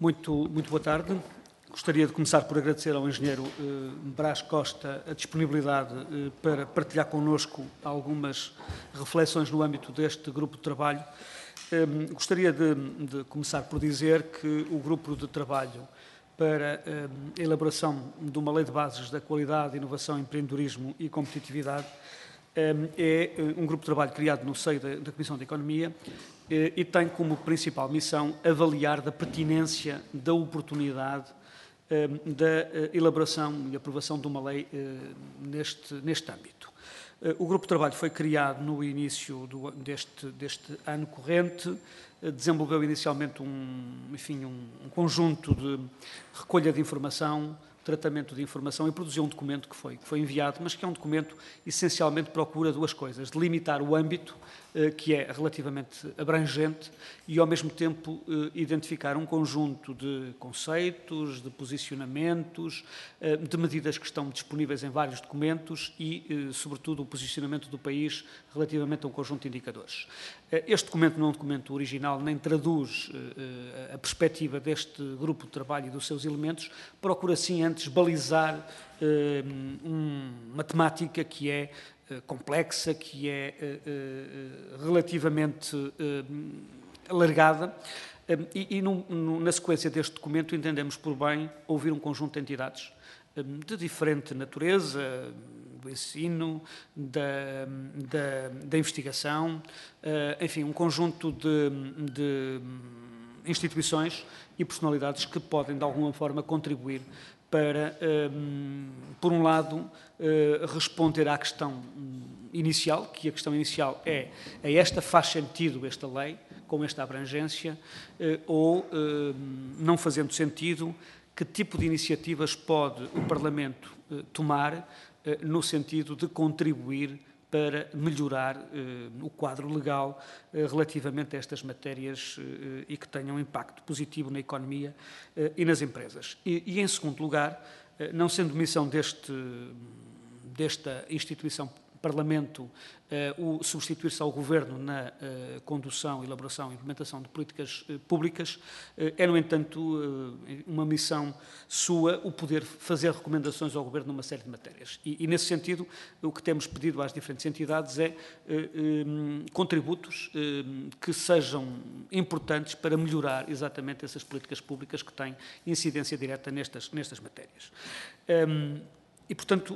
Muito boa tarde. Gostaria de começar por agradecer ao engenheiro Brás Costa a disponibilidade para partilhar connosco algumas reflexões no âmbito deste grupo de trabalho. Gostaria de começar por dizer que o grupo de trabalho para a elaboração de uma lei de bases da qualidade, inovação, empreendedorismo e competitividade é um grupo de trabalho criado no seio da Comissão de Economia e tem como principal missão avaliar da pertinência, da oportunidade da elaboração e aprovação de uma lei neste âmbito. O grupo de trabalho foi criado no início deste ano corrente, desenvolveu inicialmente um conjunto de recolha de informação, tratamento de informação e produziu um documento que foi enviado, mas que é um documento essencialmente procura duas coisas: delimitar o âmbito, que é relativamente abrangente, e ao mesmo tempo identificar um conjunto de conceitos, de posicionamentos, de medidas que estão disponíveis em vários documentos e, sobretudo, o posicionamento do país relativamente a um conjunto de indicadores. Este documento não é um documento original, nem traduz a perspectiva deste grupo de trabalho e dos seus elementos, procura sim antes balizar uma temática que é complexa, que é relativamente alargada, e na sequência deste documento entendemos por bem ouvir um conjunto de entidades de diferente natureza, do ensino, da investigação, enfim, um conjunto de instituições e personalidades que podem, de alguma forma, contribuir para, por um lado, responder à questão inicial, que a questão inicial é: a esta faz sentido esta lei, com esta abrangência, ou, não fazendo sentido, que tipo de iniciativas pode o Parlamento tomar no sentido de contribuir para melhorar o quadro legal relativamente a estas matérias e que tenham impacto positivo na economia e nas empresas. E em segundo lugar, não sendo missão desta instituição Parlamento o substituir-se ao Governo na condução, elaboração e implementação de políticas públicas, é, no entanto, uma missão sua o poder fazer recomendações ao Governo numa série de matérias. E nesse sentido, o que temos pedido às diferentes entidades é contributos que sejam importantes para melhorar exatamente essas políticas públicas que têm incidência direta nestas matérias. E, portanto,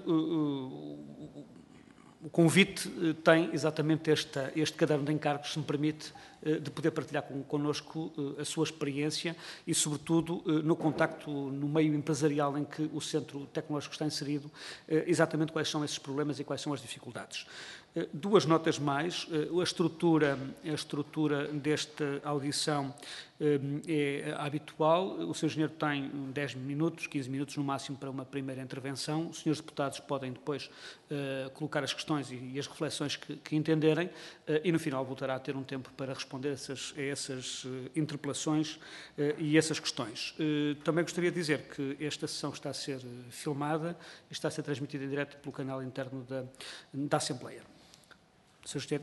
o convite tem exatamente este caderno de encargos, se me permite, de poder partilhar connosco a sua experiência e, sobretudo, no contacto no meio empresarial em que o Centro Tecnológico está inserido, exatamente quais são esses problemas e quais são as dificuldades. Duas notas mais. A estrutura desta audição é habitual. O Sr. Engenheiro tem 10 minutos, 15 minutos no máximo para uma primeira intervenção. Os senhores deputados podem depois colocar as questões e as reflexões que entenderem e no final voltará a ter um tempo para responder a essas interpelações e essas questões. Também gostaria de dizer que esta sessão está a ser filmada e está a ser transmitida em direto pelo canal interno da Assembleia. Sr. Engenheiro.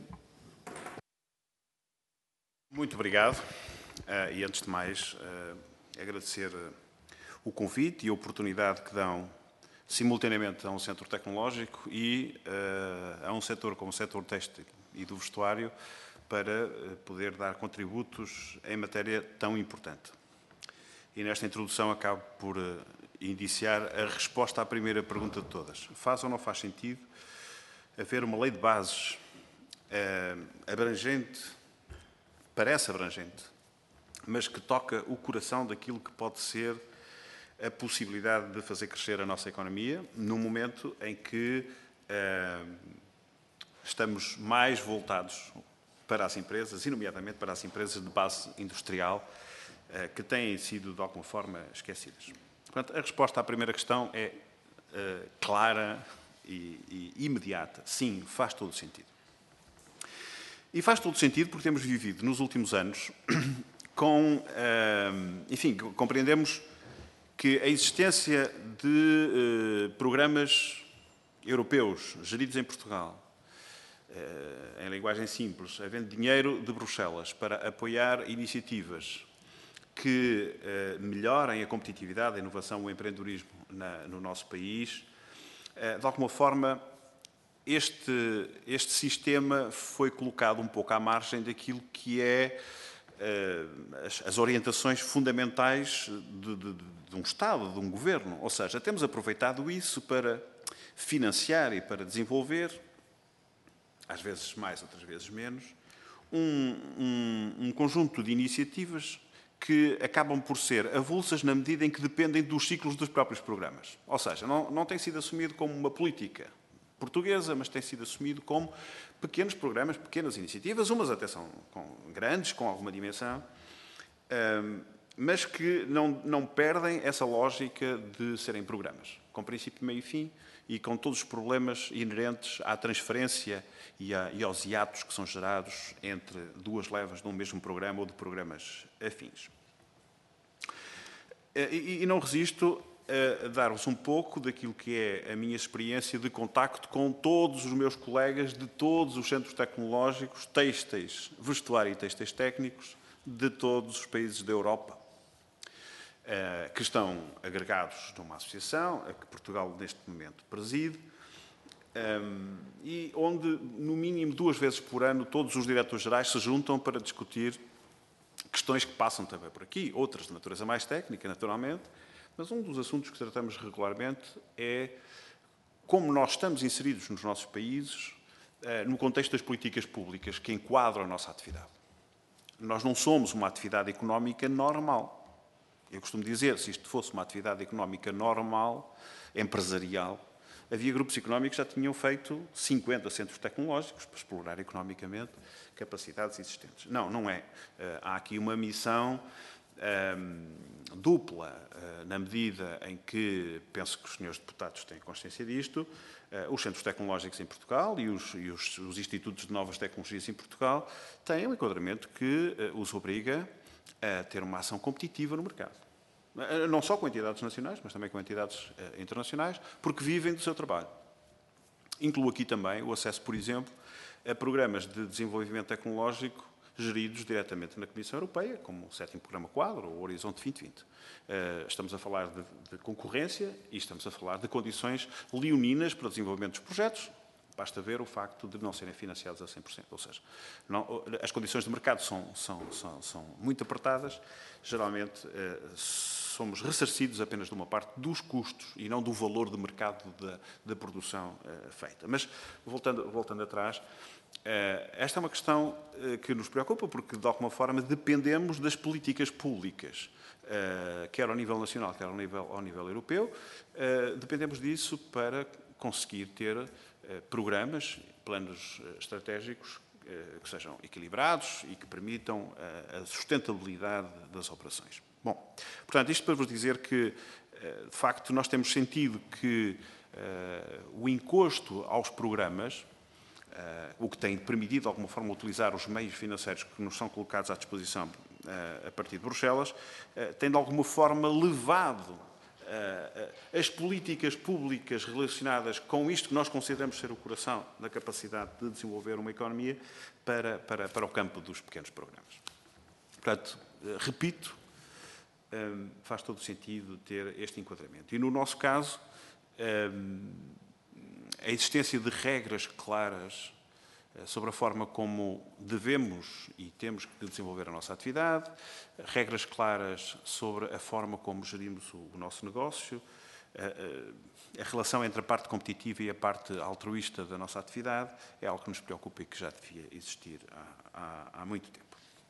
Muito obrigado. E antes de mais, agradecer o convite e a oportunidade que dão simultaneamente a um centro tecnológico e a um setor como o setor têxtil e do vestuário para poder dar contributos em matéria tão importante. E nesta introdução acabo por iniciar a resposta à primeira pergunta de todas. Faz ou não faz sentido haver uma lei de bases abrangente, parece abrangente, mas que toca o coração daquilo que pode ser a possibilidade de fazer crescer a nossa economia, num momento em que estamos mais voltados para as empresas, e nomeadamente para as empresas de base industrial, que têm sido, de alguma forma, esquecidas. Portanto, a resposta à primeira questão é clara e imediata. Sim, faz todo sentido. E faz todo sentido porque temos vivido nos últimos anos enfim, compreendemos que a existência de programas europeus geridos em Portugal, em linguagem simples, havendo dinheiro de Bruxelas para apoiar iniciativas que melhorem a competitividade, a inovação, o empreendedorismo no nosso país. De alguma forma, este sistema foi colocado um pouco à margem daquilo que é as orientações fundamentais de um Estado, de um governo. Ou seja, temos aproveitado isso para financiar e para desenvolver, às vezes mais, outras vezes menos, um conjunto de iniciativas que acabam por ser avulsas na medida em que dependem dos ciclos dos próprios programas. Ou seja, não tem sido assumido como uma política portuguesa, mas tem sido assumido como pequenos programas, pequenas iniciativas, umas até são grandes, com alguma dimensão, mas que não perdem essa lógica de serem programas, com princípio, meio e fim, e com todos os problemas inerentes à transferência e aos hiatos que são gerados entre duas levas de um mesmo programa ou de programas afins. E não resisto a dar-vos um pouco daquilo que é a minha experiência de contacto com todos os meus colegas de todos os centros tecnológicos, têxteis, vestuário e têxteis técnicos, de todos os países da Europa, que estão agregados numa associação, a que Portugal neste momento preside, e onde, no mínimo 2 vezes por ano, todos os diretores-gerais se juntam para discutir questões que passam também por aqui, outras de natureza mais técnica, naturalmente, mas um dos assuntos que tratamos regularmente é como nós estamos inseridos nos nossos países no contexto das políticas públicas que enquadram a nossa atividade. Nós não somos uma atividade económica normal. Eu costumo dizer, se isto fosse uma atividade económica normal, empresarial, havia grupos económicos que já tinham feito 50 centros tecnológicos para explorar economicamente capacidades existentes. Não é. Há aqui uma missão dupla, na medida em que, penso que os senhores deputados têm consciência disto, os centros tecnológicos em Portugal e os institutos de novas tecnologias em Portugal têm um enquadramento que os obriga a ter uma ação competitiva no mercado. Não só com entidades nacionais, mas também com entidades internacionais, porque vivem do seu trabalho. Incluo aqui também o acesso, por exemplo, a programas de desenvolvimento tecnológico geridos diretamente na Comissão Europeia, como o 7º Programa Quadro ou o Horizonte 2020. Estamos a falar de concorrência e estamos a falar de condições leoninas para o desenvolvimento dos projetos. Basta ver o facto de não serem financiados a 100%. Ou seja, as condições de mercado são muito apertadas. Geralmente, somos ressarcidos apenas de uma parte dos custos e não do valor de mercado da produção feita. Mas, voltando atrás, esta é uma questão que nos preocupa porque, de alguma forma, dependemos das políticas públicas, quer ao nível nacional, quer ao nível europeu. Dependemos disso para conseguir ter programas, planos estratégicos que sejam equilibrados e que permitam a sustentabilidade das operações. Bom, portanto, isto para vos dizer que, de facto, nós temos sentido que o encosto aos programas, o que tem permitido, de alguma forma, utilizar os meios financeiros que nos são colocados à disposição a partir de Bruxelas, tem, de alguma forma, levado as políticas públicas relacionadas com isto que nós consideramos ser o coração da capacidade de desenvolver uma economia para o campo dos pequenos programas. Portanto, repito, faz todo o sentido ter este enquadramento. E, no nosso caso, a existência de regras claras sobre a forma como devemos e temos que desenvolver a nossa atividade, regras claras sobre a forma como gerimos o nosso negócio, a relação entre a parte competitiva e a parte altruísta da nossa atividade é algo que nos preocupa e que já devia existir há muito tempo.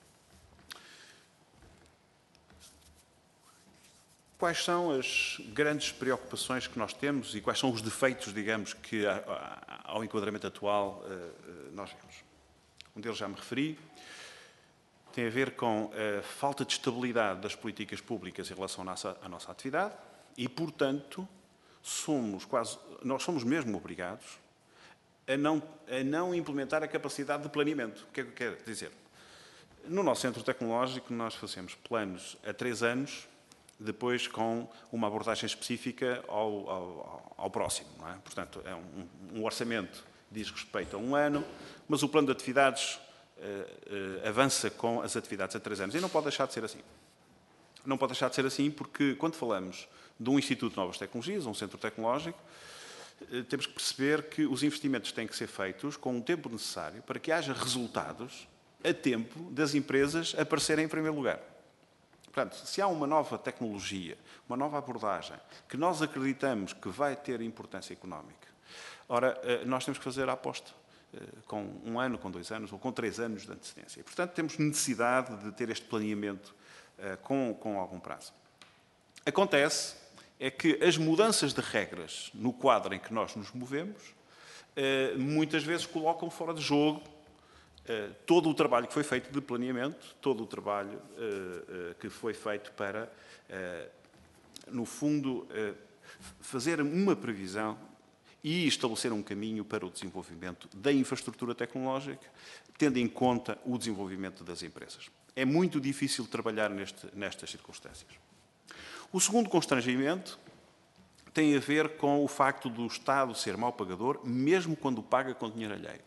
Quais são as grandes preocupações que nós temos e quais são os defeitos, digamos, que ao enquadramento atual nós vemos? Um deles já me referi, tem a ver com a falta de estabilidade das políticas públicas em relação à nossa atividade e, portanto, nós somos mesmo obrigados a não implementar a capacidade de planeamento. O que é que eu quero dizer? No nosso centro tecnológico nós fazemos planos a 3 anos, depois com uma abordagem específica ao próximo. Não é? Portanto, é um orçamento diz respeito a 1 ano, mas o plano de atividades avança com as atividades a 3 anos. E não pode deixar de ser assim. não pode deixar de ser assim, porque quando falamos de um Instituto de Novas Tecnologias, um centro tecnológico, temos que perceber que os investimentos têm que ser feitos com o tempo necessário para que haja resultados a tempo das empresas aparecerem em primeiro lugar. Portanto, se há uma nova tecnologia, uma nova abordagem, que nós acreditamos que vai ter importância económica, ora, nós temos que fazer a aposta com 1 ano, com 2 anos ou com 3 anos de antecedência. E, portanto, temos necessidade de ter este planeamento com algum prazo. Acontece é que as mudanças de regras no quadro em que nós nos movemos muitas vezes colocam fora de jogo todo o trabalho que foi feito de planeamento, todo o trabalho que foi feito para, no fundo, fazer uma previsão e estabelecer um caminho para o desenvolvimento da infraestrutura tecnológica, tendo em conta o desenvolvimento das empresas. É muito difícil trabalhar nestas circunstâncias. O segundo constrangimento tem a ver com o facto do Estado ser mau pagador, mesmo quando paga com dinheiro alheio.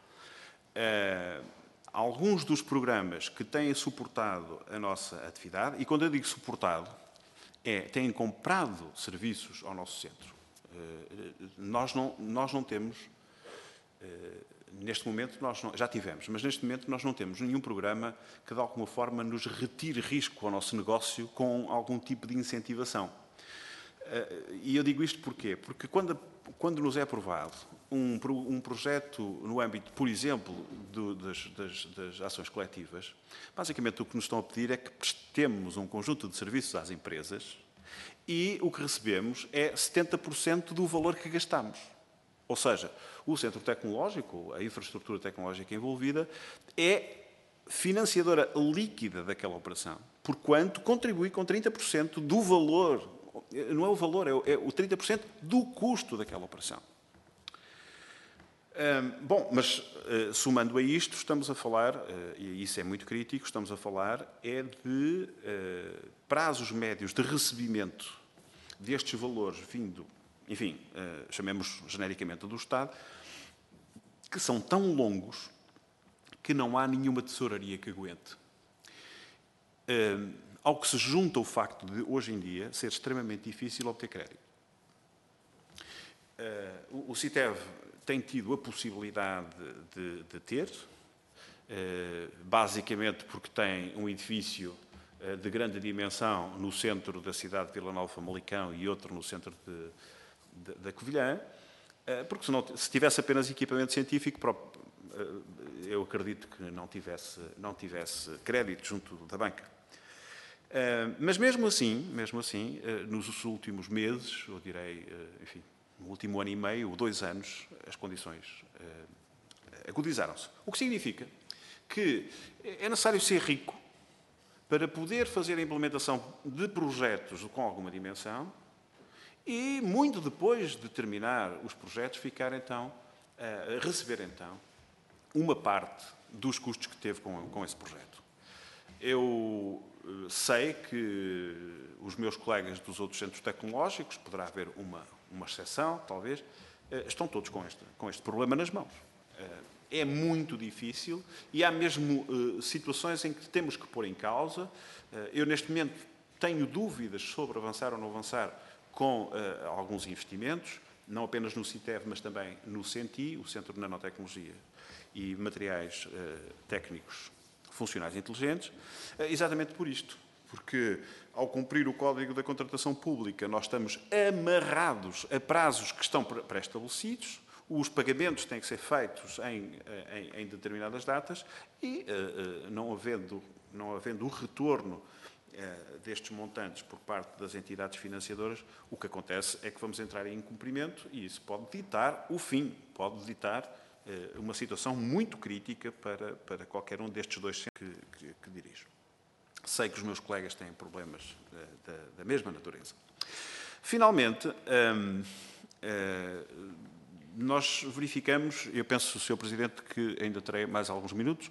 Alguns dos programas que têm suportado a nossa atividade, e quando eu digo suportado, têm comprado serviços ao nosso centro. Nós não temos, neste momento, já tivemos, mas neste momento nós não temos nenhum programa que de alguma forma nos retire risco ao nosso negócio com algum tipo de incentivação. E eu digo isto porquê? Porque quando nos é aprovado um projeto no âmbito, por exemplo, das ações coletivas, basicamente o que nos estão a pedir é que prestemos um conjunto de serviços às empresas e o que recebemos é 70% do valor que gastamos. Ou seja, o centro tecnológico, a infraestrutura tecnológica envolvida, é financiadora líquida daquela operação, porquanto contribui com 30% do valor, não é o valor, é o 30% do custo daquela operação. Bom, mas somando a isto, estamos a falar, e isso é muito crítico, estamos a falar de prazos médios de recebimento destes valores vindo, enfim, chamemos genericamente do Estado, que são tão longos que não há nenhuma tesouraria que aguente. Ao que se junta o facto de, hoje em dia, ser extremamente difícil obter crédito. O CITEV tem tido a possibilidade de ter, basicamente porque tem um edifício de grande dimensão no centro da cidade de Vila Nova de Famalicão e outro no centro da Covilhã, porque se tivesse apenas equipamento científico, eu acredito que não tivesse crédito junto da banca. Mas mesmo assim, nos últimos meses, eu direi, enfim, no último ano e meio ou 2 anos, as condições agudizaram-se. O que significa que é necessário ser rico para poder fazer a implementação de projetos com alguma dimensão e, muito depois de terminar os projetos, receber então uma parte dos custos que teve com esse projeto. Eu sei que os meus colegas dos outros centros tecnológicos, poderá haver uma exceção, talvez, estão todos com este problema nas mãos. É muito difícil e há mesmo situações em que temos que pôr em causa. Eu, neste momento, tenho dúvidas sobre avançar ou não avançar com alguns investimentos, não apenas no CITEV, mas também no CENTI, o Centro de Nanotecnologia e Materiais Técnicos Funcionais Inteligentes, exatamente por isto. Porque, ao cumprir o Código da Contratação Pública, nós estamos amarrados a prazos que estão pré-estabelecidos, os pagamentos têm que ser feitos em determinadas datas e, não havendo o retorno destes montantes por parte das entidades financiadoras, o que acontece é que vamos entrar em incumprimento e isso pode ditar o fim, pode ditar uma situação muito crítica para qualquer um destes 2 centros que dirijo. Sei que os meus colegas têm problemas da mesma natureza. Finalmente, nós verificamos, eu penso, Sr. Presidente, que ainda terei mais alguns minutos,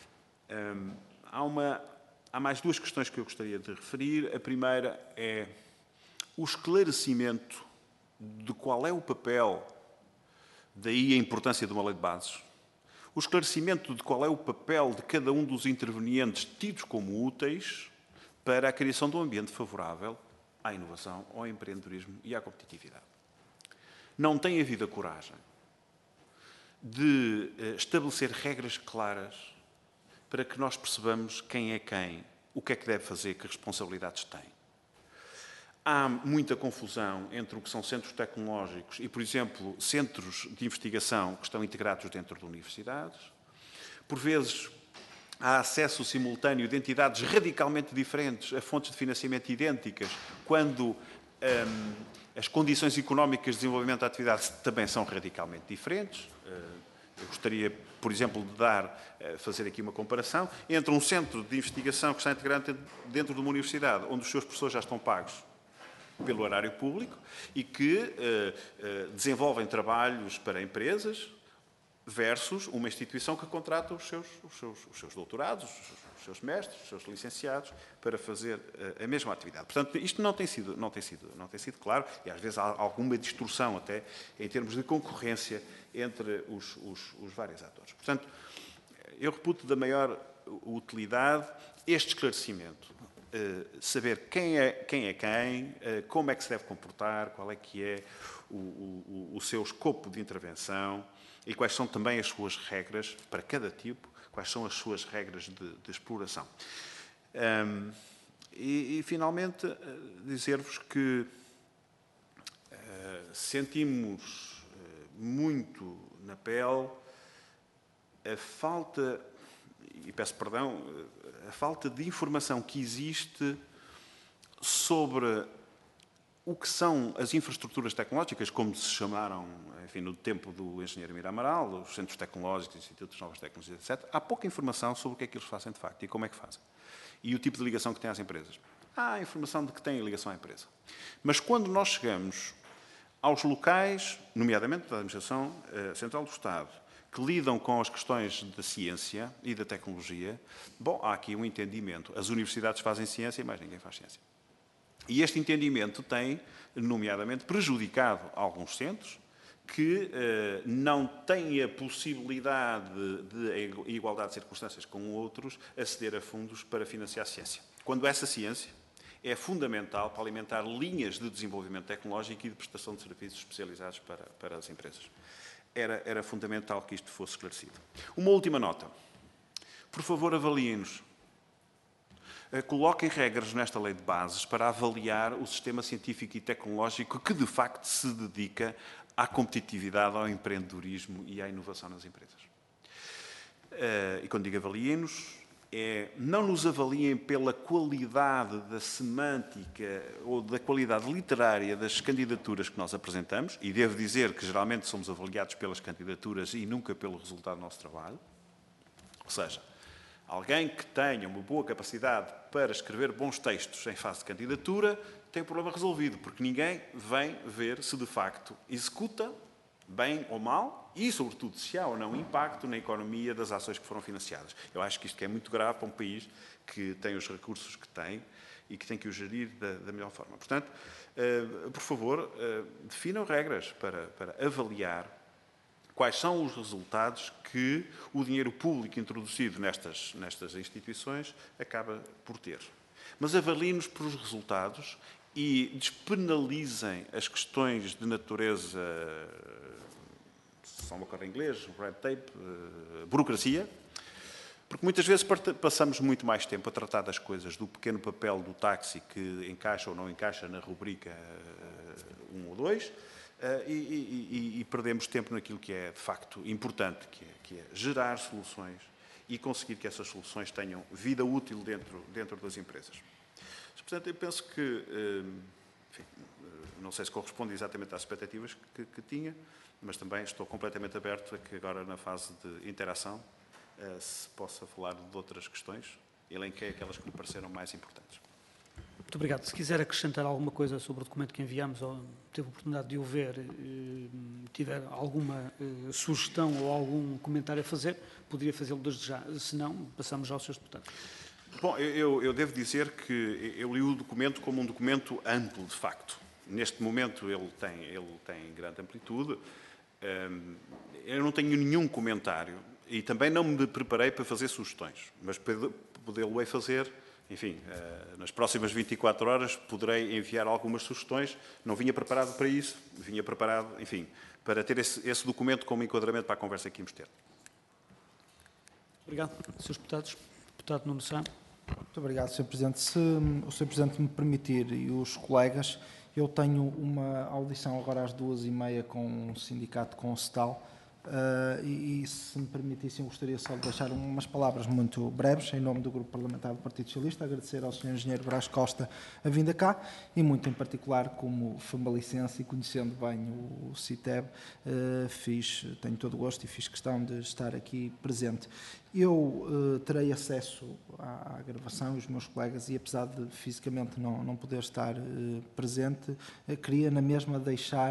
há mais 2 questões que eu gostaria de referir. A primeira é o esclarecimento de qual é o papel, daí a importância de uma lei de bases, o esclarecimento de qual é o papel de cada um dos intervenientes tidos como úteis para a criação de um ambiente favorável à inovação, ao empreendedorismo e à competitividade. Não tem havido a coragem de estabelecer regras claras para que nós percebamos quem é quem, o que é que deve fazer, que responsabilidades tem. Há muita confusão entre o que são centros tecnológicos e, por exemplo, centros de investigação que estão integrados dentro de universidades. Por vezes, há acesso simultâneo de entidades radicalmente diferentes a fontes de financiamento idênticas, quando as condições económicas de desenvolvimento da atividade também são radicalmente diferentes. Eu gostaria, por exemplo, de fazer aqui uma comparação entre um centro de investigação que está integrado dentro de uma universidade, onde os seus professores já estão pagos pelo erário público e que desenvolvem trabalhos para empresas, versus uma instituição que contrata os seus doutorados, os seus mestres, os seus licenciados, para fazer a mesma atividade. Portanto, isto não tem sido claro, e às vezes há alguma distorção até em termos de concorrência entre os vários atores. Portanto, eu reputo da maior utilidade este esclarecimento. Saber quem é quem, como é que se deve comportar, qual é que é o seu escopo de intervenção e quais são também as suas regras para cada tipo, quais são as suas regras de exploração. Finalmente, dizer-vos que sentimos muito na pele a falta, e peço perdão, a falta de informação que existe sobre o que são as infraestruturas tecnológicas, como se chamaram, enfim, no tempo do engenheiro Mira Amaral, os centros tecnológicos, institutos de novas tecnologias, etc. Há pouca informação sobre o que é que eles fazem de facto e como é que fazem. E o tipo de ligação que têm às empresas. Há a informação de que têm ligação à empresa. Mas quando nós chegamos aos locais, nomeadamente da Administração Central do Estado, que lidam com as questões da ciência e da tecnologia, bom, há aqui um entendimento. As universidades fazem ciência e mais ninguém faz ciência. E este entendimento tem, nomeadamente, prejudicado alguns centros que não têm a possibilidade de, em igualdade de circunstâncias com outros, aceder a fundos para financiar a ciência. Quando essa ciência é fundamental para alimentar linhas de desenvolvimento tecnológico e de prestação de serviços especializados para as empresas. Era fundamental que isto fosse esclarecido. Uma última nota. Por favor, avaliem-nos. Coloquem regras nesta lei de bases para avaliar o sistema científico e tecnológico que, de facto, se dedica à competitividade, ao empreendedorismo e à inovação nas empresas. E quando digo avaliem-nos, não nos avaliem pela qualidade da semântica ou da qualidade literária das candidaturas que nós apresentamos, e devo dizer que geralmente somos avaliados pelas candidaturas e nunca pelo resultado do nosso trabalho. Ou seja, alguém que tenha uma boa capacidade para escrever bons textos em fase de candidatura tem o problema resolvido, porque ninguém vem ver se de facto executa bem ou mal e, sobretudo, se há ou não impacto na economia das ações que foram financiadas. Eu acho que isto é muito grave para um país que tem os recursos que tem e que tem que os gerir da melhor forma. Portanto, por favor, definam regras para avaliar quais são os resultados que o dinheiro público introduzido nestas instituições acaba por ter. Mas avaliem-nos por os resultados e despenalizem as questões de natureza, se não me ocorre em inglês, red tape, burocracia, porque muitas vezes passamos muito mais tempo a tratar das coisas do pequeno papel do táxi que encaixa ou não encaixa na rubrica 1 ou 2, e perdemos tempo naquilo que é, de facto, importante, que é gerar soluções e conseguir que essas soluções tenham vida útil dentro das empresas. Portanto, eu penso que, enfim, não sei se corresponde exatamente às expectativas que tinha, mas também estou completamente aberto a que agora, na fase de interação, se possa falar de outras questões, elenquei aquelas que me pareceram mais importantes. Muito obrigado. Se quiser acrescentar alguma coisa sobre o documento que enviamos, ou teve a oportunidade de o ver, tiver alguma sugestão ou algum comentário a fazer, poderia fazê-lo desde já. Se não, passamos já aos seus deputados. Bom, eu devo dizer que eu li o documento como um documento amplo, de facto. Neste momento ele tem grande amplitude. Eu não tenho nenhum comentário e também não me preparei para fazer sugestões, mas podê-lo-ei fazer enfim, nas próximas 24 horas poderei enviar algumas sugestões. Não vinha preparado para isso, vinha preparado, enfim, para ter esse documento como enquadramento para a conversa que íamos ter. Obrigado. Srs. Deputados. Deputado Nuno Sá. Muito obrigado, Sr. Presidente. Se o Sr. Presidente me permitir e os colegas, eu tenho uma audição agora às 2h30 com o sindicato Constal e se me permitissem, eu gostaria só de deixar umas palavras muito breves em nome do Grupo Parlamentar do Partido Socialista, agradecer ao Sr. Engenheiro Brás Costa a vinda cá e muito em particular como famalicense e conhecendo bem o CITEB, tenho todo o gosto e fiz questão de estar aqui presente. Eu terei acesso à gravação, os meus colegas, e apesar de fisicamente não poder estar presente, queria na mesma deixar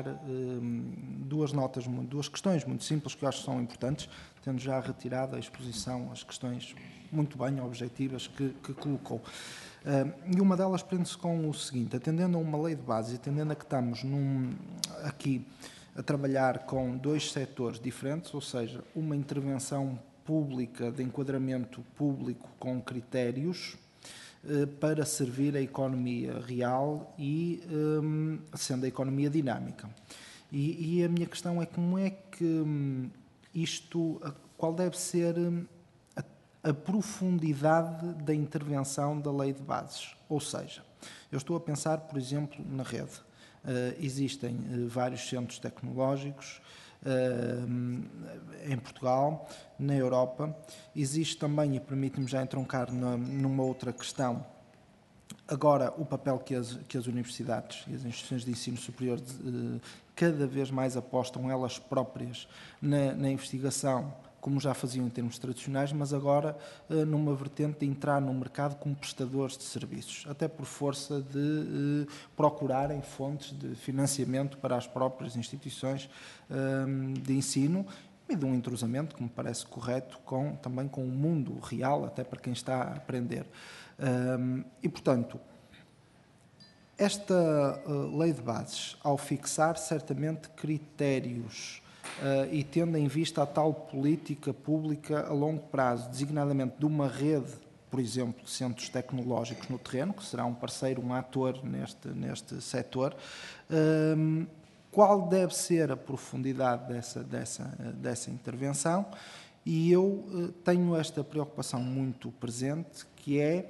duas questões muito simples que eu acho que são importantes, tendo já retirado a exposição, as questões muito bem objetivas que colocou. E uma delas prende-se com o seguinte: atendendo a uma lei de base e atendendo a que estamos aqui a trabalhar com dois setores diferentes, ou seja, uma intervenção pública, de enquadramento público com critérios para servir a economia real e sendo a economia dinâmica. E a minha questão é como é que qual deve ser a profundidade da intervenção da lei de bases? Ou seja, eu estou a pensar, por exemplo, na rede. Existem vários centros tecnológicos em Portugal, na Europa. Existe também, e permite-me já entroncar numa outra questão, agora o papel que as universidades e as instituições de ensino superior cada vez mais apostam elas próprias na investigação, como já faziam em termos tradicionais, mas agora numa vertente de entrar no mercado como prestadores de serviços, até por força de procurarem fontes de financiamento para as próprias instituições de ensino e de um entrosamento que me parece correto também com o mundo real, até para quem está a aprender. E, portanto, esta lei de bases, ao fixar certamente critérios e tendo em vista a tal política pública a longo prazo, designadamente de uma rede, por exemplo, de centros tecnológicos no terreno, que será um parceiro, um ator neste setor, qual deve ser a profundidade dessa intervenção? E eu tenho esta preocupação muito presente, que é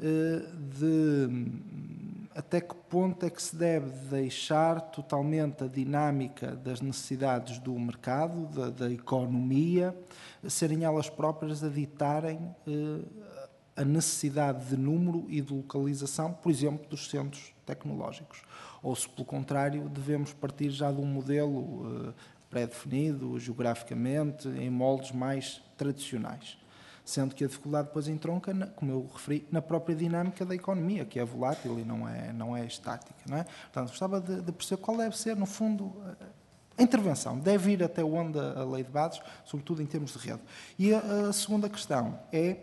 até que ponto é que se deve deixar totalmente a dinâmica das necessidades do mercado, da economia, serem elas próprias a ditarem a necessidade de número e de localização, por exemplo, dos centros tecnológicos. Ou se, pelo contrário, devemos partir já de um modelo pré-definido, geograficamente, em moldes mais tradicionais. Sendo que a dificuldade depois entronca, como eu referi, na própria dinâmica da economia, que é volátil e não é estática. Não é? Portanto, gostava de perceber qual deve ser, no fundo, a intervenção. Deve ir até onde a lei de bases, sobretudo em termos de rede. E a segunda questão é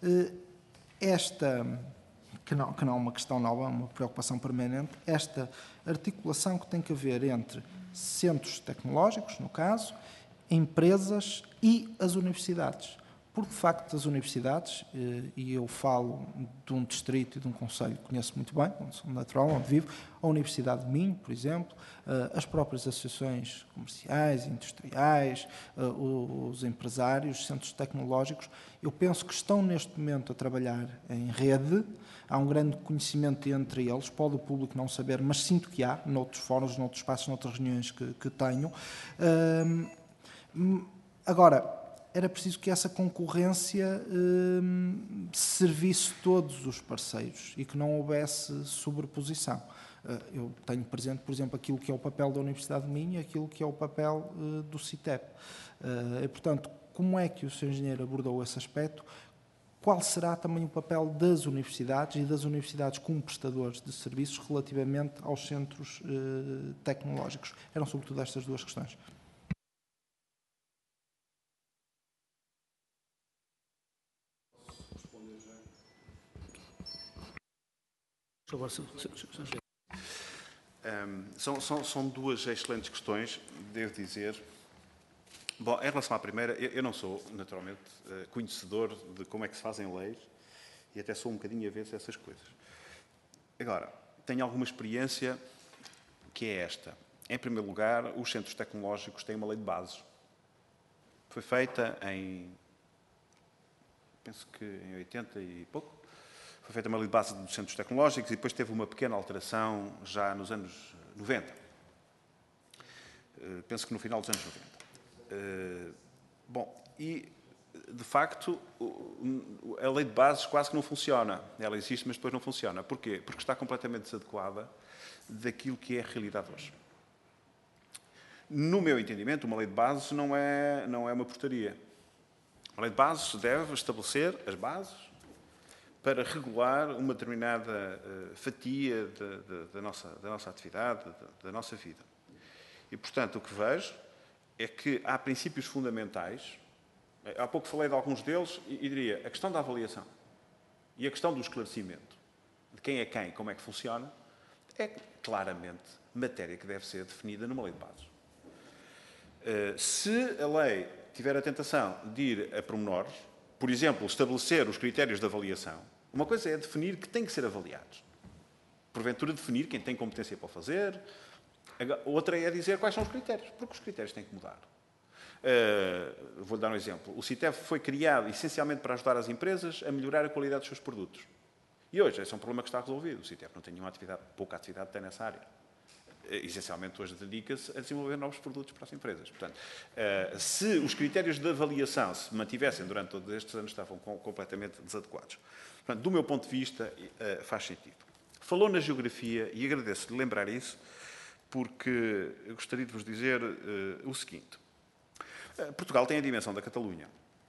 esta, que não é uma questão nova, é uma preocupação permanente, esta articulação que tem que haver entre centros tecnológicos, no caso, empresas e as universidades. Porque, de facto, as universidades, e eu falo de um distrito e de um concelho que conheço muito bem, onde sou natural, onde vivo, a Universidade de Minho, por exemplo, as próprias associações comerciais, industriais, os empresários, os centros tecnológicos, eu penso que estão neste momento a trabalhar em rede. Há um grande conhecimento entre eles, pode o público não saber, mas sinto que há, noutros fóruns, noutros espaços, noutras reuniões que tenho. Agora, era preciso que essa concorrência servisse todos os parceiros e que não houvesse sobreposição. Eu tenho presente, por exemplo, aquilo que é o papel da Universidade de Minho e aquilo que é o papel do CITEB. E, portanto, como é que o Sr. Engenheiro abordou esse aspecto? Qual será também o papel das universidades e das universidades como prestadores de serviços relativamente aos centros tecnológicos? Eram, sobretudo, estas duas questões. São duas excelentes questões, devo dizer. Bom, em relação à primeira, eu não sou, naturalmente, conhecedor de como é que se fazem leis e até sou um bocadinho avesso a essas coisas. Agora, tenho alguma experiência que é esta. Em primeiro lugar, os centros tecnológicos têm uma lei de bases. Foi feita penso que em 80 e pouco, foi feita uma lei de base dos centros tecnológicos e depois teve uma pequena alteração já nos anos 90. Penso que no final dos anos 90. Bom, e de facto a lei de bases quase que não funciona. Ela existe, mas depois não funciona. Porquê? Porque está completamente desadequada daquilo que é a realidade hoje. No meu entendimento, uma lei de bases não é uma portaria. A lei de bases deve estabelecer as bases para regular uma determinada fatia da nossa atividade, da nossa vida. E, portanto, o que vejo é que há princípios fundamentais. Há pouco falei de alguns deles e diria a questão da avaliação e a questão do esclarecimento de quem é quem, como é que funciona, é claramente matéria que deve ser definida numa lei de bases. Se a lei tiver a tentação de ir a pormenores, por exemplo, estabelecer os critérios de avaliação, uma coisa é definir que têm que ser avaliados. Porventura, definir quem tem competência para o fazer. Outra é dizer quais são os critérios, porque os critérios têm que mudar. Vou-lhe dar um exemplo. O CITEV foi criado essencialmente para ajudar as empresas a melhorar a qualidade dos seus produtos. E hoje esse é um problema que está resolvido. O CITEV não tem nenhuma atividade, pouca atividade tem nessa área. Essencialmente hoje dedica-se a desenvolver novos produtos para as empresas. Portanto, se os critérios de avaliação se mantivessem durante todos estes anos, estavam completamente desadequados. Portanto, do meu ponto de vista, faz sentido. Falou na geografia, e agradeço-lhe lembrar isso, porque eu gostaria de vos dizer o seguinte. Portugal tem a dimensão da Catalunha.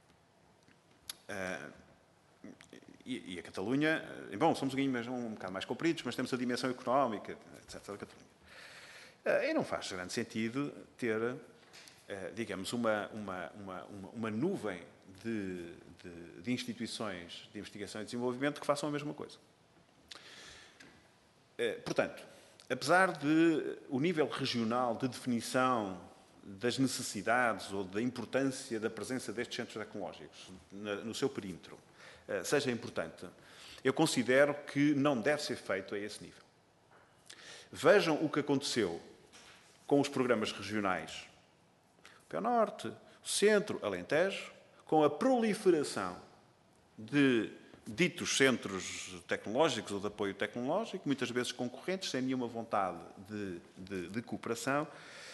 E a Catalunha, bom, somos um bocado mais compridos, mas temos a dimensão económica, etc., da Catalunha. E não faz grande sentido ter, digamos, uma nuvem de instituições de investigação e desenvolvimento que façam a mesma coisa. Portanto, apesar de o nível regional de definição das necessidades ou da importância da presença destes centros tecnológicos no seu perímetro seja importante, eu considero que não deve ser feito a esse nível. Vejam o que aconteceu com os programas regionais, o Pé Norte, o Centro, Alentejo, com a proliferação de ditos centros tecnológicos ou de apoio tecnológico, muitas vezes concorrentes, sem nenhuma vontade de cooperação,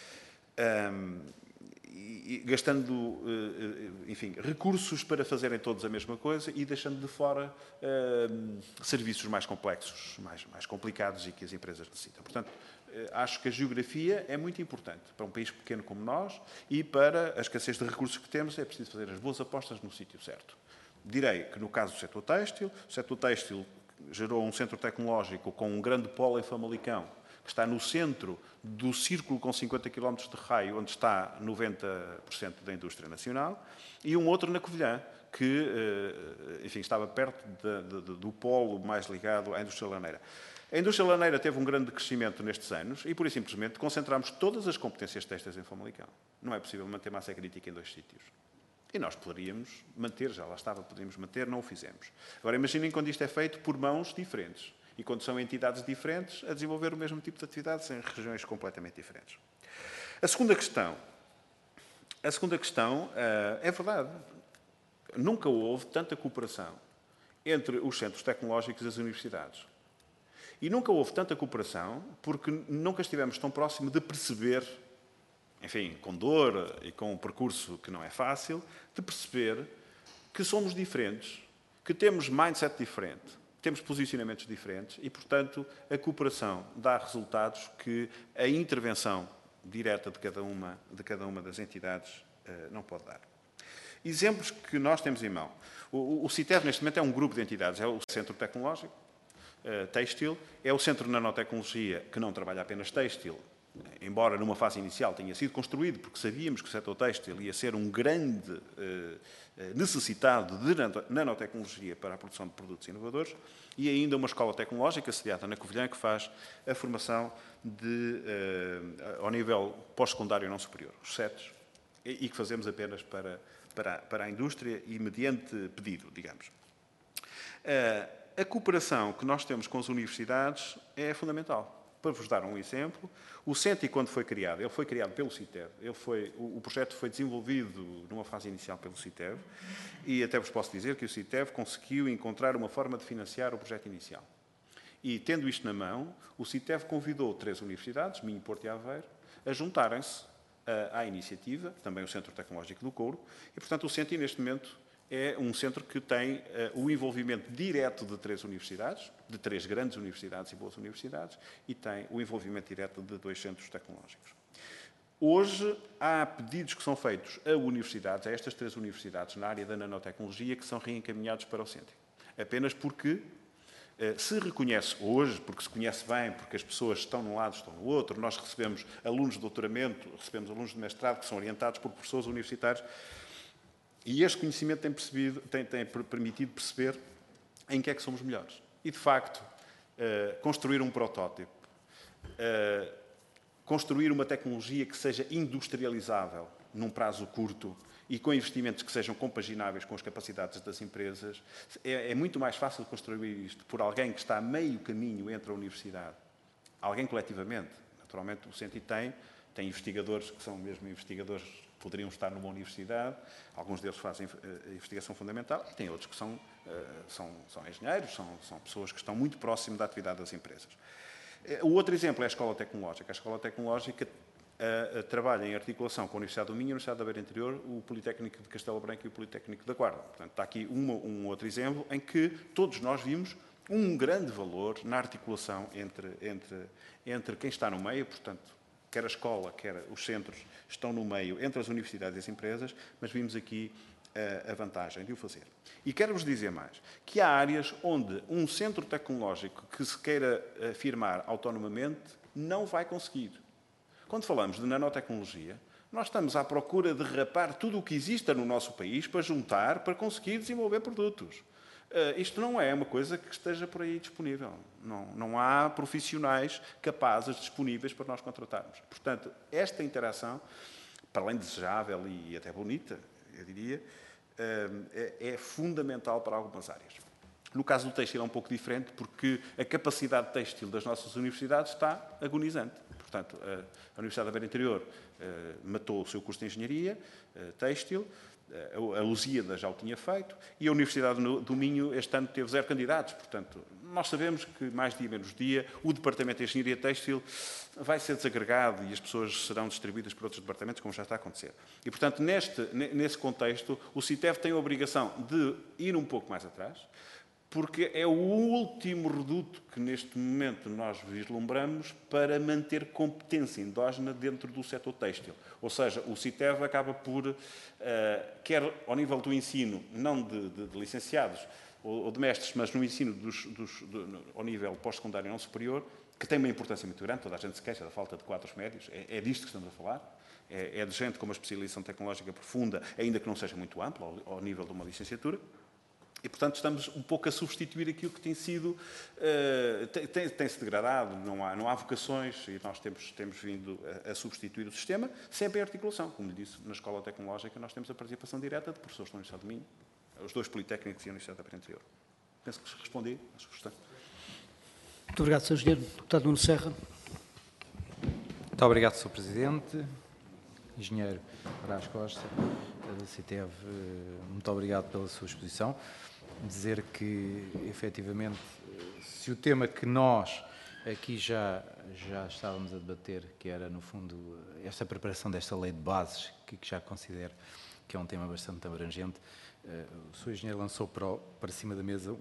e gastando, enfim, recursos para fazerem todos a mesma coisa e deixando de fora serviços mais complexos, mais complicados e que as empresas necessitam. Portanto, acho que a geografia é muito importante para um país pequeno como nós e para a escassez de recursos que temos é preciso fazer as boas apostas no sítio certo. Direi que no caso do setor têxtil, o setor têxtil gerou um centro tecnológico com um grande polo em Famalicão, que está no centro do círculo com 50 km de raio, onde está 90% da indústria nacional, e um outro na Covilhã, que, enfim, estava perto do polo mais ligado à indústria laneira. A indústria laneira teve um grande crescimento nestes anos e, pura e simplesmente, concentramos todas as competências têxteis em Famalicão. Não é possível manter massa crítica em 2 sítios. E nós poderíamos manter, já lá estava, podíamos manter, não o fizemos. Agora, imaginem quando isto é feito por mãos diferentes e quando são entidades diferentes a desenvolver o mesmo tipo de atividades em regiões completamente diferentes. A segunda questão é verdade. Nunca houve tanta cooperação entre os centros tecnológicos e as universidades. E nunca houve tanta cooperação porque nunca estivemos tão próximos de perceber, enfim, com dor e com um percurso que não é fácil, de perceber que somos diferentes, que temos mindset diferente, temos posicionamentos diferentes e, portanto, a cooperação dá resultados que a intervenção direta de cada uma das entidades não pode dar. Exemplos que nós temos em mão. O CITEV, neste momento, é um grupo de entidades. É o Centro Tecnológico Têxtil, é o Centro de Nanotecnologia, que não trabalha apenas têxtil, embora numa fase inicial tenha sido construído, porque sabíamos que o setor têxtil ia ser um grande necessitado de nanotecnologia para a produção de produtos inovadores, e ainda uma escola tecnológica sediada na Covilhã que faz a formação ao nível pós-secundário não superior, os CETs, e que fazemos apenas para a indústria e mediante pedido, digamos. A cooperação que nós temos com as universidades é fundamental. Para vos dar um exemplo, o CENTI, quando foi criado, ele foi criado pelo CITEV, o projeto foi desenvolvido numa fase inicial pelo CITEV, e até vos posso dizer que o CITEV conseguiu encontrar uma forma de financiar o projeto inicial. E, tendo isto na mão, o CITEV convidou 3 universidades, Minho, Porto e Aveiro, a juntarem-se à iniciativa, também o Centro Tecnológico do Couro, e, portanto, o CENTI, neste momento, é um centro que tem o envolvimento direto de 3 universidades, de 3 grandes universidades e boas universidades, e tem o envolvimento direto de 2 centros tecnológicos. Hoje, há pedidos que são feitos a universidades, a estas 3 universidades na área da nanotecnologia, que são reencaminhados para o CENTI. Apenas porque se reconhece hoje, porque se conhece bem, porque as pessoas estão num lado, estão no outro, nós recebemos alunos de doutoramento, recebemos alunos de mestrado que são orientados por professores universitários, e este conhecimento tem permitido perceber em que é que somos melhores. E, de facto, construir um protótipo, construir uma tecnologia que seja industrializável num prazo curto e com investimentos que sejam compagináveis com as capacidades das empresas, é muito mais fácil construir isto por alguém que está a meio caminho entre a universidade, alguém coletivamente. Naturalmente, o CENTI tem investigadores que são mesmo investigadores, poderiam estar numa universidade, alguns deles fazem investigação fundamental, e tem outros que são engenheiros, são pessoas que estão muito próximo da atividade das empresas. O outro exemplo é a Escola Tecnológica. A Escola Tecnológica trabalha em articulação com a Universidade do Minho, a Universidade da Beira Interior, o Politécnico de Castelo Branco e o Politécnico da Guarda. Portanto, está aqui um outro exemplo em que todos nós vimos um grande valor na articulação entre quem está no meio, portanto, quer a escola, quer os centros estão no meio entre as universidades e as empresas, mas vimos aqui a vantagem de o fazer. E quero-vos dizer mais, que há áreas onde um centro tecnológico que se queira afirmar autonomamente não vai conseguir. Quando falamos de nanotecnologia, nós estamos à procura de rapar tudo o que exista no nosso país para juntar, para conseguir desenvolver produtos. Isto não é uma coisa que esteja por aí disponível. Não há profissionais capazes, disponíveis para nós contratarmos. Portanto, esta interação, para além de desejável e até bonita, eu diria, é fundamental para algumas áreas. No caso do têxtil é um pouco diferente, porque a capacidade têxtil das nossas universidades está agonizante. Portanto, a Universidade da Beira Interior matou o seu curso de Engenharia têxtil, a Lusíada já o tinha feito, e a Universidade do Minho este ano teve 0 candidatos. Portanto, nós sabemos que, mais dia menos dia, o Departamento de Engenharia Têxtil vai ser desagregado e as pessoas serão distribuídas por outros departamentos, como já está a acontecer. E, portanto, nesse contexto, o CITEV tem a obrigação de ir um pouco mais atrás, porque é o último reduto que, neste momento, nós vislumbramos para manter competência endógena dentro do setor têxtil. Ou seja, o CITEV acaba por, quer ao nível do ensino, não de licenciados ou de mestres, mas no ensino ao nível pós-secundário e não superior, que tem uma importância muito grande, toda a gente se queixa da falta de quadros médios, é disto que estamos a falar, é de gente com uma especialização tecnológica profunda, ainda que não seja muito ampla, ao nível de uma licenciatura. E, portanto, estamos um pouco a substituir aquilo que tem sido, tem-se degradado, não há vocações, e nós temos vindo a substituir o sistema, sempre em articulação. Como lhe disse, na Escola Tecnológica nós temos a participação direta de professores da Universidade do Minho, os 2 Politécnicos e a Universidade da Beira Interior. Penso que respondi, acho que gostei. Muito obrigado, Sr. Engenheiro. Deputado Nuno Serra. Muito obrigado, Sr. Presidente. Engenheiro Brás Costa, da CITEV, muito obrigado pela sua exposição. Dizer que, efetivamente, se o tema que nós aqui já estávamos a debater, que era, no fundo, esta preparação desta lei de bases, que já considero que é um tema bastante abrangente, o Sr. Engenheiro lançou para cima da mesa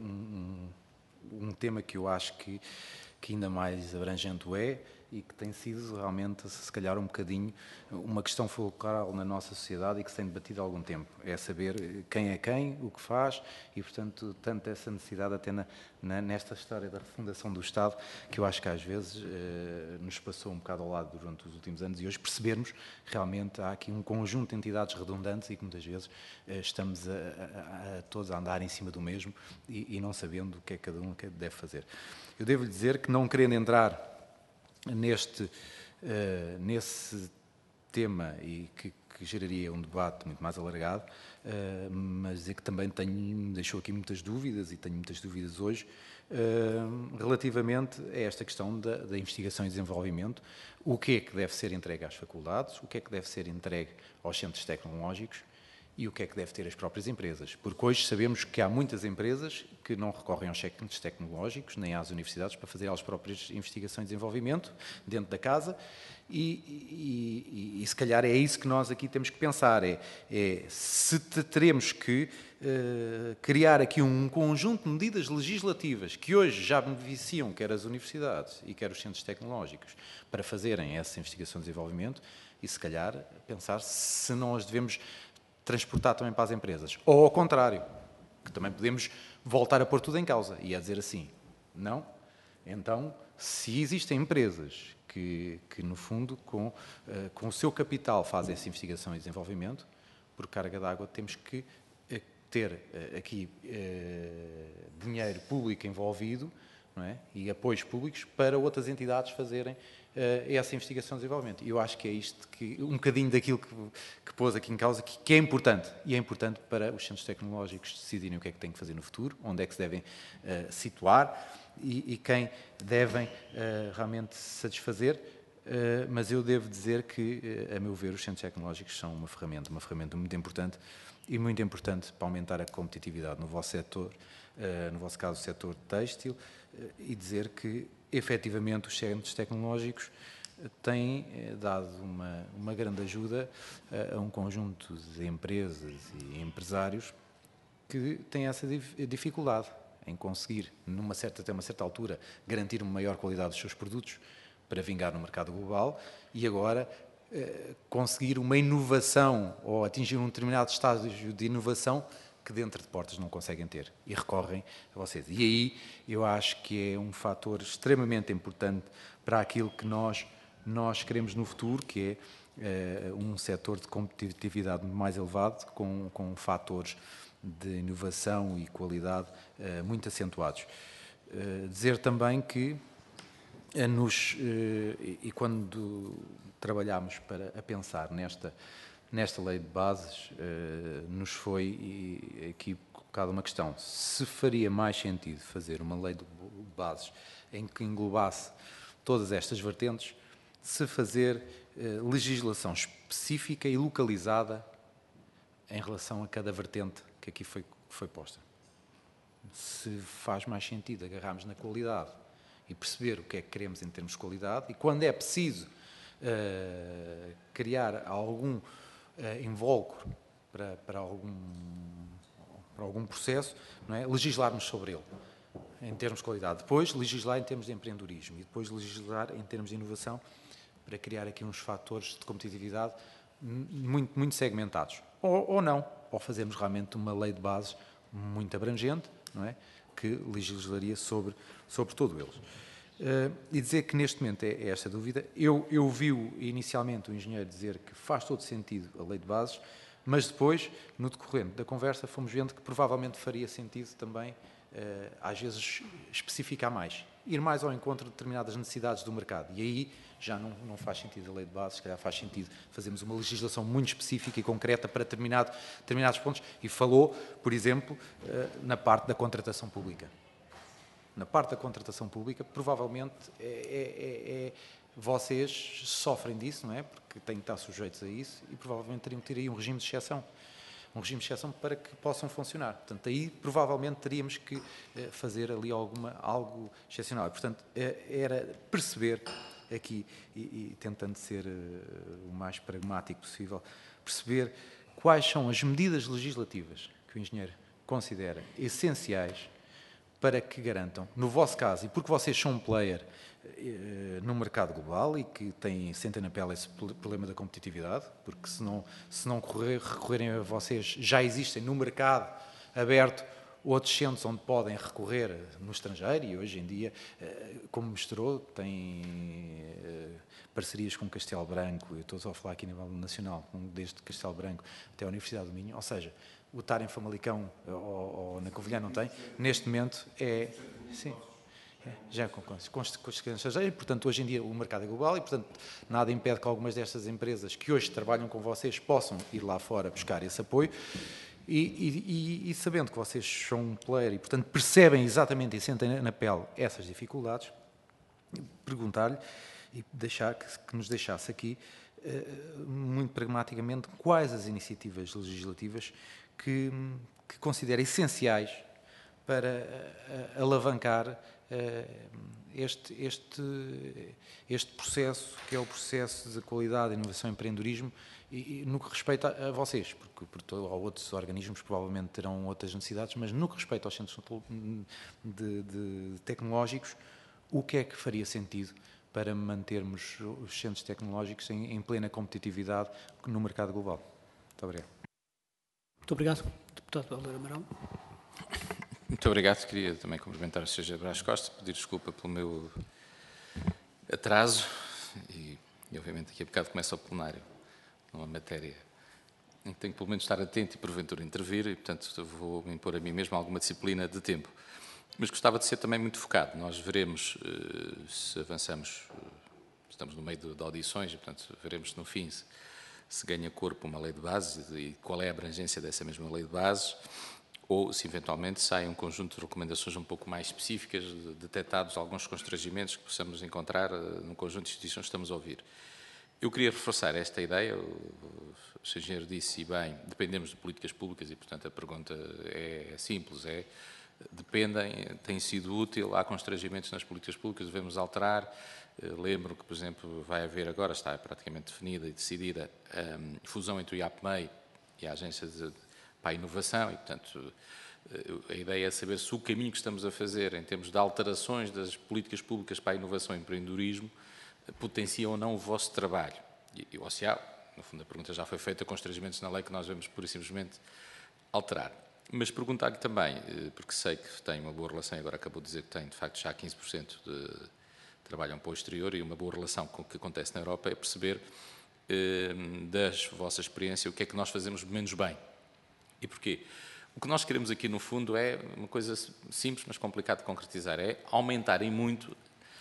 um tema que eu acho que ainda mais abrangente é, e que tem sido realmente, se calhar, um bocadinho uma questão fulcral na nossa sociedade e que se tem debatido há algum tempo. É saber quem é quem, o que faz e, portanto, tanto essa necessidade até nesta história da refundação do Estado, que eu acho que às vezes nos passou um bocado ao lado durante os últimos anos, e hoje percebermos realmente há aqui um conjunto de entidades redundantes e que muitas vezes estamos todos a andar em cima do mesmo e não sabendo o que é que cada um deve fazer. Eu devo lhe dizer que, não querendo entrar nesse tema, e que que geraria um debate muito mais alargado, mas dizer que também me deixou aqui muitas dúvidas, e tenho muitas dúvidas hoje, relativamente a esta questão da investigação e desenvolvimento, o que é que deve ser entregue às faculdades, o que é que deve ser entregue aos centros tecnológicos e o que é que deve ter as próprias empresas. Porque hoje sabemos que há muitas empresas que não recorrem aos centros tecnológicos nem às universidades para fazer elas próprias investigação e desenvolvimento dentro da casa, e se calhar é isso que nós aqui temos que pensar, se teremos que criar aqui um conjunto de medidas legislativas que hoje já beneficiam quer as universidades e quer os centros tecnológicos para fazerem essa investigação e desenvolvimento, e se calhar pensar se não as devemos transportar também para as empresas. Ou ao contrário, que também podemos voltar a pôr tudo em causa e a dizer assim, não? Então, se existem empresas que no fundo, com o seu capital fazem essa investigação e desenvolvimento, por carga d'água temos que ter aqui dinheiro público envolvido, não é? E apoios públicos para outras entidades fazerem essa investigação e desenvolvimento. E eu acho que é isto, um bocadinho daquilo que pôs aqui em causa, que é importante. E é importante para os centros tecnológicos decidirem o que é que têm que fazer no futuro, onde é que se devem situar e quem devem realmente satisfazer. Mas eu devo dizer que, a meu ver, os centros tecnológicos são uma ferramenta muito importante e muito importante para aumentar a competitividade no vosso setor, no vosso caso o setor têxtil, e dizer que, efetivamente, os centros tecnológicos têm dado uma grande ajuda a um conjunto de empresas e empresários que têm essa dificuldade em conseguir, até uma certa altura, garantir uma maior qualidade dos seus produtos para vingar no mercado global e agora conseguir uma inovação ou atingir um determinado estágio de inovação que dentro de portas não conseguem ter e recorrem a vocês. E aí eu acho que é um fator extremamente importante para aquilo que nós queremos no futuro, que é um setor de competitividade mais elevado, com fatores de inovação e qualidade muito acentuados. Dizer também que e quando trabalhámos a pensar nesta lei de bases, nos foi aqui colocada uma questão: se faria mais sentido fazer uma lei de bases em que englobasse todas estas vertentes, se fazer legislação específica e localizada em relação a cada vertente que aqui foi posta. Se faz mais sentido agarrarmos na qualidade e perceber o que é que queremos em termos de qualidade, e quando é preciso criar algum invólucro para algum processo, não é? Legislarmos sobre ele, em termos de qualidade. Depois, legislar em termos de empreendedorismo e depois legislar em termos de inovação para criar aqui uns fatores de competitividade muito, muito segmentados. Ou não, ou fazermos realmente uma lei de bases muito abrangente, não é? Que legislaria sobre todos eles. E dizer que neste momento é esta dúvida. Eu vi inicialmente o engenheiro dizer que faz todo sentido a lei de bases, mas depois, no decorrente da conversa, fomos vendo que provavelmente faria sentido também, às vezes, especificar mais, ir mais ao encontro de determinadas necessidades do mercado. E aí já não faz sentido a lei de bases, se calhar faz sentido fazermos uma legislação muito específica e concreta para determinados pontos. E falou, por exemplo, na parte da contratação pública. Na parte da contratação pública, provavelmente vocês sofrem disso, não é? Porque têm que estar sujeitos a isso e provavelmente teriam que ter aí um regime de exceção. Um regime de exceção para que possam funcionar. Portanto, aí provavelmente teríamos que fazer ali algo excepcional. E, portanto, era perceber aqui, e tentando ser o mais pragmático possível, perceber quais são as medidas legislativas que o engenheiro considera essenciais para que garantam, no vosso caso, e porque vocês são um player no mercado global e que sentem na pele esse problema da competitividade, porque se não recorrerem a vocês, já existem no mercado aberto outros centros onde podem recorrer no estrangeiro e hoje em dia, como mostrou, tem parcerias com Castelo Branco, eu estou só a falar aqui a nível nacional, desde Castelo Branco até a Universidade do Minho, ou seja, o estar em Famalicão ou na Covilhã não tem, neste momento sim. já com consequências estrangeiras, portanto, hoje em dia o mercado é global e, portanto, nada impede que algumas destas empresas que hoje trabalham com vocês possam ir lá fora buscar esse apoio e sabendo que vocês são um player e, portanto, percebem exatamente e sentem na pele essas dificuldades, perguntar-lhe e deixar que nos deixasse aqui, muito pragmaticamente, quais as iniciativas legislativas que considera essenciais para alavancar este processo, que é o processo de qualidade, inovação e empreendedorismo, e no que respeita a vocês, porque há outros organismos provavelmente terão outras necessidades, mas no que respeita aos centros de tecnológicos, o que é que faria sentido para mantermos os centros tecnológicos em plena competitividade no mercado global? Muito obrigado. Muito obrigado. Deputado Helder Amaral. Muito obrigado. Queria também cumprimentar o Sr. Brás Costa, pedir desculpa pelo meu atraso e obviamente daqui a bocado começa o plenário, numa matéria em que tenho que pelo menos estar atento e porventura intervir e, portanto, vou impor a mim mesmo alguma disciplina de tempo. Mas gostava de ser também muito focado. Nós veremos se avançamos, estamos no meio de audições e, portanto, veremos no fim se ganha corpo uma lei de base e qual é a abrangência dessa mesma lei de base, ou se eventualmente sai um conjunto de recomendações um pouco mais específicas, detectados alguns constrangimentos que possamos encontrar no conjunto de instituições que estamos a ouvir. Eu queria reforçar esta ideia, o Sr. Engenheiro disse, e bem, dependemos de políticas públicas e, portanto, a pergunta é simples, dependem, tem sido útil, há constrangimentos nas políticas públicas, devemos alterar. Lembro que, por exemplo, vai haver agora, está praticamente definida e decidida, a fusão entre o IAPMEI e a Agência para a Inovação e, portanto, a ideia é saber se o caminho que estamos a fazer em termos de alterações das políticas públicas para a inovação e empreendedorismo potencia ou não o vosso trabalho. Ou se há, no fundo a pergunta já foi feita, constrangimentos na lei que nós vamos pura e simplesmente alterar. Mas perguntar-lhe também, porque sei que tem uma boa relação, e agora acabou de dizer que tem, de facto, já 15% de trabalham para o exterior e uma boa relação com o que acontece na Europa, é perceber da vossa experiência o que é que nós fazemos menos bem. E porquê? O que nós queremos aqui, no fundo, é uma coisa simples, mas complicado de concretizar, é aumentar em muito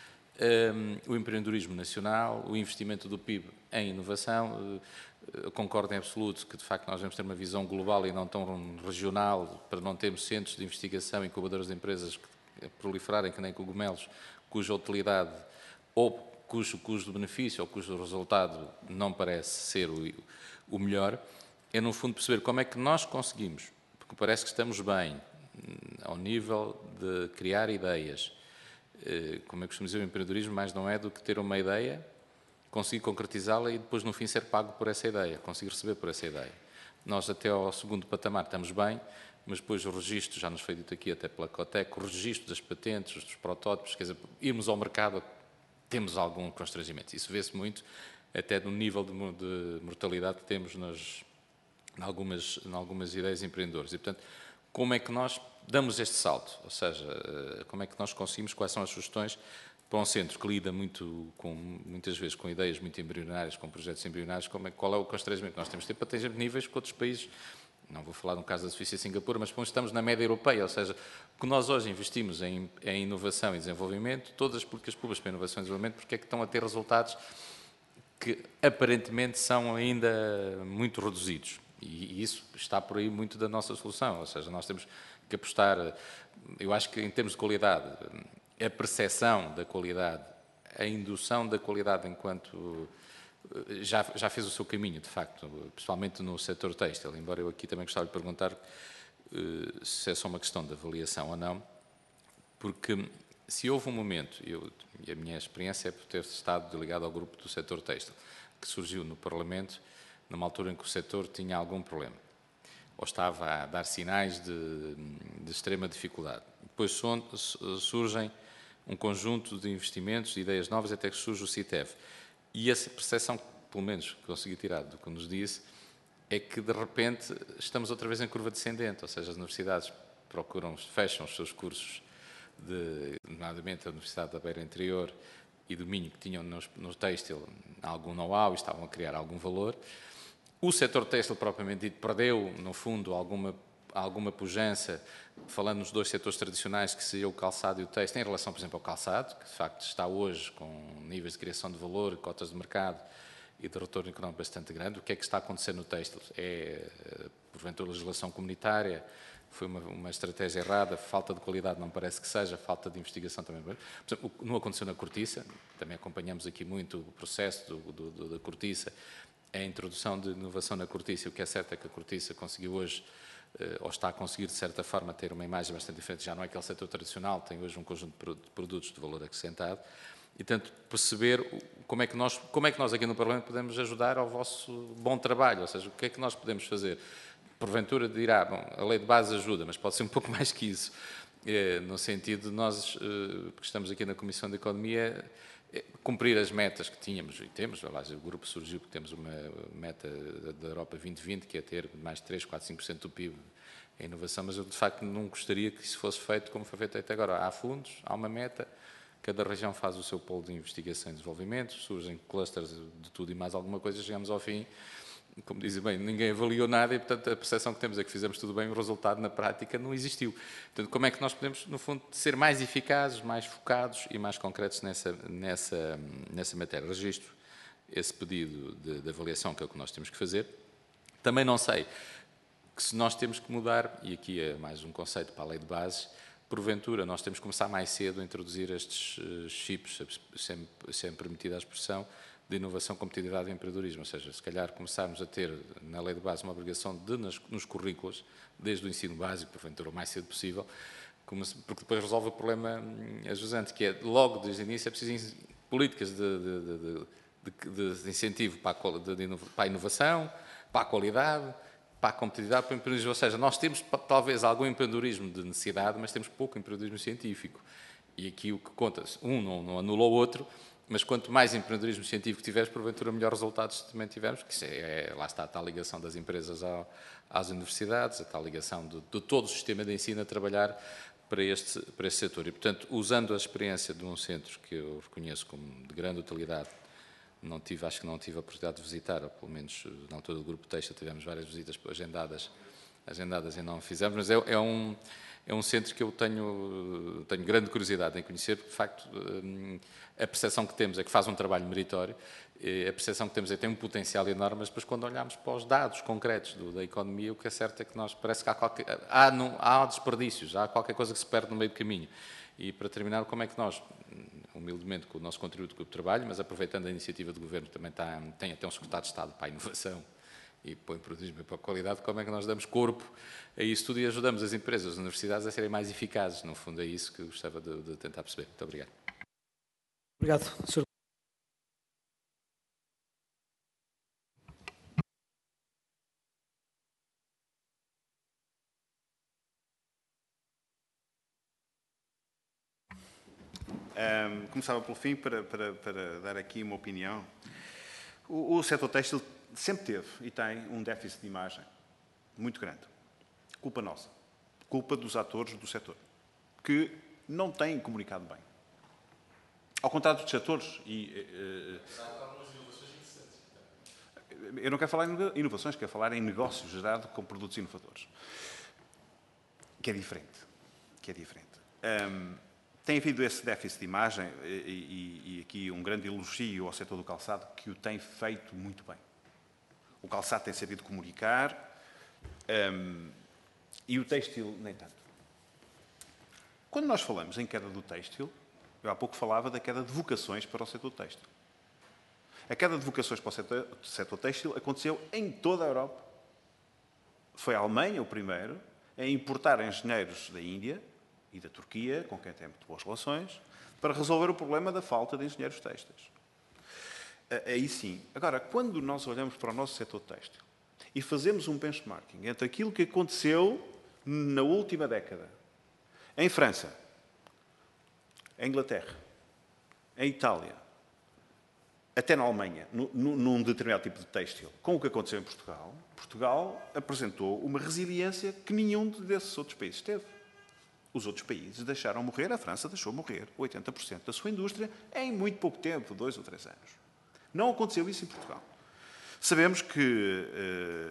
o empreendedorismo nacional, o investimento do PIB em inovação. Eu concordo em absoluto que, de facto, nós devemos ter uma visão global e não tão regional, para não termos centros de investigação e incubadoras de empresas que proliferarem que nem cogumelos, cuja utilidade ou cujo custo-benefício ou cujo resultado não parece ser o melhor. É, no fundo, perceber como é que nós conseguimos, porque parece que estamos bem ao nível de criar ideias. Como eu costumo dizer, o empreendedorismo mais não é do que ter uma ideia, conseguir concretizá-la e depois, no fim, ser pago por essa ideia, conseguir receber por essa ideia. Nós, até ao segundo patamar, estamos bem, mas depois o registro, já nos foi dito aqui, até pela Cotec, o registro das patentes, dos protótipos, quer dizer, irmos ao mercado, temos algum constrangimento. Isso vê-se muito, até no nível de mortalidade que temos em algumas ideias empreendedoras. E, portanto, como é que nós damos este salto? Ou seja, como é que nós conseguimos, quais são as sugestões para um centro que lida muitas vezes com ideias muito embrionárias, com projetos embrionários, qual é o constrangimento que nós temos de ter para atingir níveis que outros países, não vou falar no caso da Suíça e Singapura, mas estamos na média europeia, ou seja, o que nós hoje investimos em inovação e desenvolvimento, todas as políticas públicas para inovação e desenvolvimento, porque é que estão a ter resultados que aparentemente são ainda muito reduzidos. E isso está por aí muito da nossa solução, ou seja, nós temos que apostar, eu acho que em termos de qualidade, a percepção da qualidade, a indução da qualidade enquanto já fez o seu caminho, de facto, principalmente no setor têxtil, embora eu aqui também gostava de perguntar se é só uma questão de avaliação ou não, porque se houve um momento, e a minha experiência é por ter estado ligado ao grupo do setor têxtil, que surgiu no Parlamento, numa altura em que o setor tinha algum problema, ou estava a dar sinais de extrema dificuldade. Depois surgem um conjunto de investimentos, de ideias novas, até que surge o CITEV. E essa percepção, pelo menos, que consegui tirar do que nos disse, é que, de repente, estamos outra vez em curva descendente, ou seja, as universidades fecham os seus cursos, nomeadamente a Universidade da Beira Interior e do Minho, que tinham no têxtil algum know-how e estavam a criar algum valor. O setor têxtil, propriamente dito, perdeu, no fundo, alguma alguma pujança, falando nos 2 setores tradicionais, que seria o calçado e o têxtil, em relação, por exemplo, ao calçado, que de facto está hoje com níveis de criação de valor, cotas de mercado e de retorno económico bastante grande. O que é que está a acontecer no têxtil? É, porventura, legislação comunitária, foi uma estratégia errada, falta de qualidade não parece que seja, falta de investigação também. Por exemplo, não aconteceu na cortiça, também acompanhamos aqui muito o processo da cortiça, a introdução de inovação na cortiça. O que é certo é que a cortiça conseguiu hoje, ou está a conseguir de certa forma, ter uma imagem bastante diferente, já não é aquele setor tradicional, tem hoje um conjunto de produtos de valor acrescentado, e tanto perceber como é que nós aqui no Parlamento podemos ajudar ao vosso bom trabalho, ou seja, o que é que nós podemos fazer. Porventura dirá, bom, a lei de base ajuda, mas pode ser um pouco mais que isso, no sentido de nós, porque estamos aqui na Comissão de Economia, cumprir as metas que tínhamos e temos. Aliás, o grupo surgiu porque temos uma meta da Europa 2020, que é ter mais de 3, 4, 5% do PIB em inovação, mas eu de facto não gostaria que isso fosse feito como foi feito até agora. Há fundos, há uma meta, cada região faz o seu polo de investigação e desenvolvimento, surgem clusters de tudo e mais alguma coisa, chegamos ao fim. Como dizem bem, ninguém avaliou nada e, portanto, a percepção que temos é que fizemos tudo bem, o resultado na prática não existiu. Portanto, como é que nós podemos, no fundo, ser mais eficazes, mais focados e mais concretos nessa matéria? Registro esse pedido de avaliação, que é o que nós temos que fazer. Também não sei que se nós temos que mudar, e aqui é mais um conceito para a lei de bases, porventura nós temos que começar mais cedo a introduzir estes chips, sempre permitida a expressão, de inovação, competitividade e empreendedorismo, ou seja, se calhar começarmos a ter na lei de base uma obrigação de, nos currículos, desde o ensino básico, porventura o mais cedo possível, porque depois resolve o problema ajusante, que é logo desde o início é preciso políticas de incentivo para a inovação, para a qualidade, para a competitividade, para o empreendedorismo. Ou seja, nós temos talvez algum empreendedorismo de necessidade, mas temos pouco empreendedorismo científico. E aqui o que conta, não anula o outro, mas quanto mais empreendedorismo científico tiveres, porventura melhores resultados também tivermos, que lá está a tal ligação das empresas às universidades, a tal ligação de todo o sistema de ensino a trabalhar para este setor. E, portanto, usando a experiência de um centro que eu reconheço como de grande utilidade, acho que não tive a oportunidade de visitar, ou pelo menos na altura do Grupo Têxtil tivemos várias visitas agendadas e não fizemos, mas é um centro que eu tenho grande curiosidade em conhecer, porque, de facto, a percepção que temos é que faz um trabalho meritório, a percepção que temos é que tem um potencial enorme, mas depois, quando olhamos para os dados concretos da economia, o que é certo é que nós parece que há desperdícios, há qualquer coisa que se perde no meio do caminho. E, para terminar, como é que nós, humildemente, com o nosso contributo com o trabalho, mas aproveitando a iniciativa do Governo, também tem até um secretário de Estado para a inovação e para o empreendedorismo e para a qualidade, como é que nós damos corpo a isso tudo e ajudamos as empresas, as universidades a serem mais eficazes? No fundo, é isso que eu gostava de tentar perceber. Muito obrigado. Obrigado, Sr. Começava pelo fim para dar aqui uma opinião. O setor têxtil sempre teve e tem um déficit de imagem muito grande. Culpa nossa. Culpa dos atores do setor, que não têm comunicado bem. Ao contrário dos setores eu não quero falar em inovações, quero falar em negócio gerado com produtos inovadores. Que é diferente. Tem havido esse déficit de imagem e aqui um grande elogio ao setor do calçado, que o tem feito muito bem. O calçado tem sabido comunicar e o têxtil nem tanto. Quando nós falamos em queda do têxtil, eu há pouco falava da queda de vocações para o setor têxtil. A queda de vocações para o setor têxtil aconteceu em toda a Europa. Foi a Alemanha o primeiro a importar engenheiros da Índia e da Turquia, com quem tem muito boas relações, para resolver o problema da falta de engenheiros têxteis. Aí sim. Agora, quando nós olhamos para o nosso setor têxtil e fazemos um benchmarking entre aquilo que aconteceu na última década, em França, em Inglaterra, em Itália, até na Alemanha, num determinado tipo de têxtil, com o que aconteceu em Portugal, Portugal apresentou uma resiliência que nenhum desses outros países teve. Os outros países deixaram morrer, a França deixou morrer 80% da sua indústria em muito pouco tempo, 2 ou 3 anos. Não aconteceu isso em Portugal. Sabemos que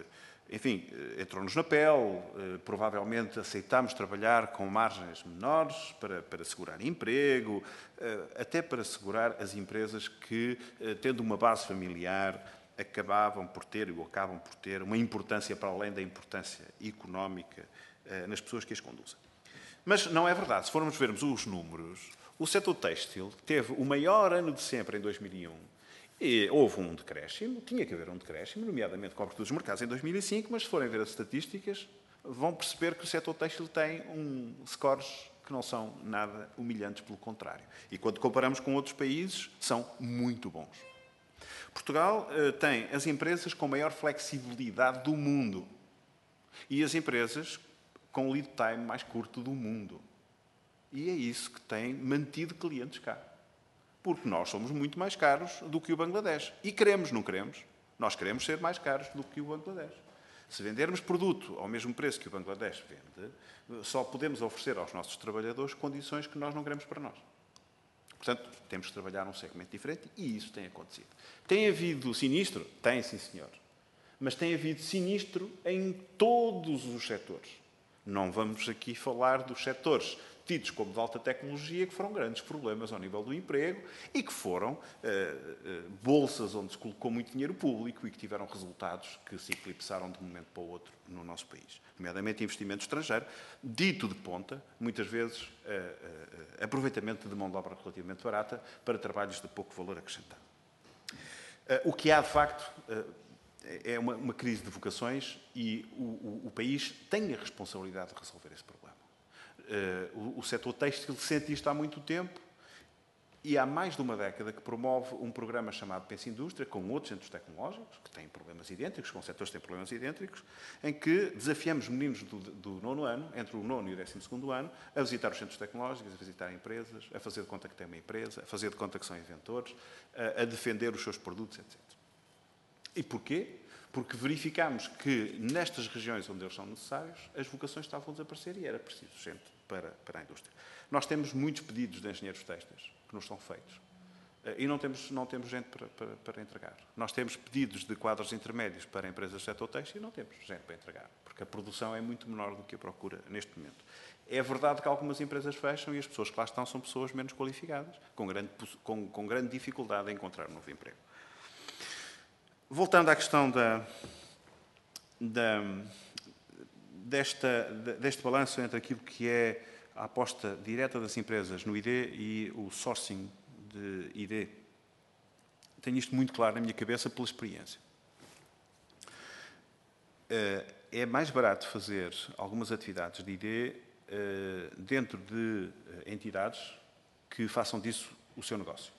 enfim, entrou-nos na pele, provavelmente aceitámos trabalhar com margens menores para assegurar emprego, até para assegurar as empresas que, tendo uma base familiar, acabavam por ter ou acabam por ter uma importância para além da importância económica nas pessoas que as conduzem. Mas não é verdade. Se formos vermos os números, o setor têxtil teve o maior ano de sempre em 2001. E houve um decréscimo, tinha que haver um decréscimo, nomeadamente com a abertura dos mercados em 2005, mas se forem ver as estatísticas, vão perceber que o setor têxtil tem scores que não são nada humilhantes, pelo contrário. E quando comparamos com outros países, são muito bons. Portugal tem as empresas com maior flexibilidade do mundo e as empresas com o lead time mais curto do mundo. E é isso que tem mantido clientes cá. Porque nós somos muito mais caros do que o Bangladesh. E queremos, não queremos? Nós queremos ser mais caros do que o Bangladesh. Se vendermos produto ao mesmo preço que o Bangladesh vende, só podemos oferecer aos nossos trabalhadores condições que nós não queremos para nós. Portanto, temos que trabalhar num segmento diferente e isso tem acontecido. Tem havido sinistro? Tem, sim, senhor. Mas tem havido sinistro em todos os setores. Não vamos aqui falar dos setores tidos como de alta tecnologia, que foram grandes problemas ao nível do emprego e que foram bolsas onde se colocou muito dinheiro público e que tiveram resultados que se eclipsaram de um momento para o outro no nosso país. Nomeadamente investimento estrangeiro, dito de ponta, muitas vezes aproveitamento de mão de obra relativamente barata para trabalhos de pouco valor acrescentado. O que há, de facto, é uma crise de vocações e o país tem a responsabilidade de resolver esse problema. O setor têxtil sente isto há muito tempo e há mais de uma década que promove um programa chamado Pensa Indústria, com outros centros tecnológicos, que têm problemas idênticos, com setores que têm problemas idênticos, em que desafiamos meninos do 9º ano, entre o 9º e o 12º ano, a visitar os centros tecnológicos, a visitar empresas, a fazer de conta que têm uma empresa, a fazer de conta que são inventores, a defender os seus produtos, etc. E porquê? Porque verificámos que nestas regiões onde eles são necessários, as vocações estavam a desaparecer e era preciso gente para a indústria. Nós temos muitos pedidos de engenheiros têxteis que nos são feitos e não temos gente para entregar. Nós temos pedidos de quadros intermédios para empresas do setor têxtil e não temos gente para entregar, porque a produção é muito menor do que a procura neste momento. É verdade que algumas empresas fecham e as pessoas que lá estão são pessoas menos qualificadas, com grande dificuldade em encontrar um novo emprego. Voltando à questão deste balanço entre aquilo que é a aposta direta das empresas no ID e o sourcing de ID, tenho isto muito claro na minha cabeça pela experiência. É mais barato fazer algumas atividades de ID dentro de entidades que façam disso o seu negócio.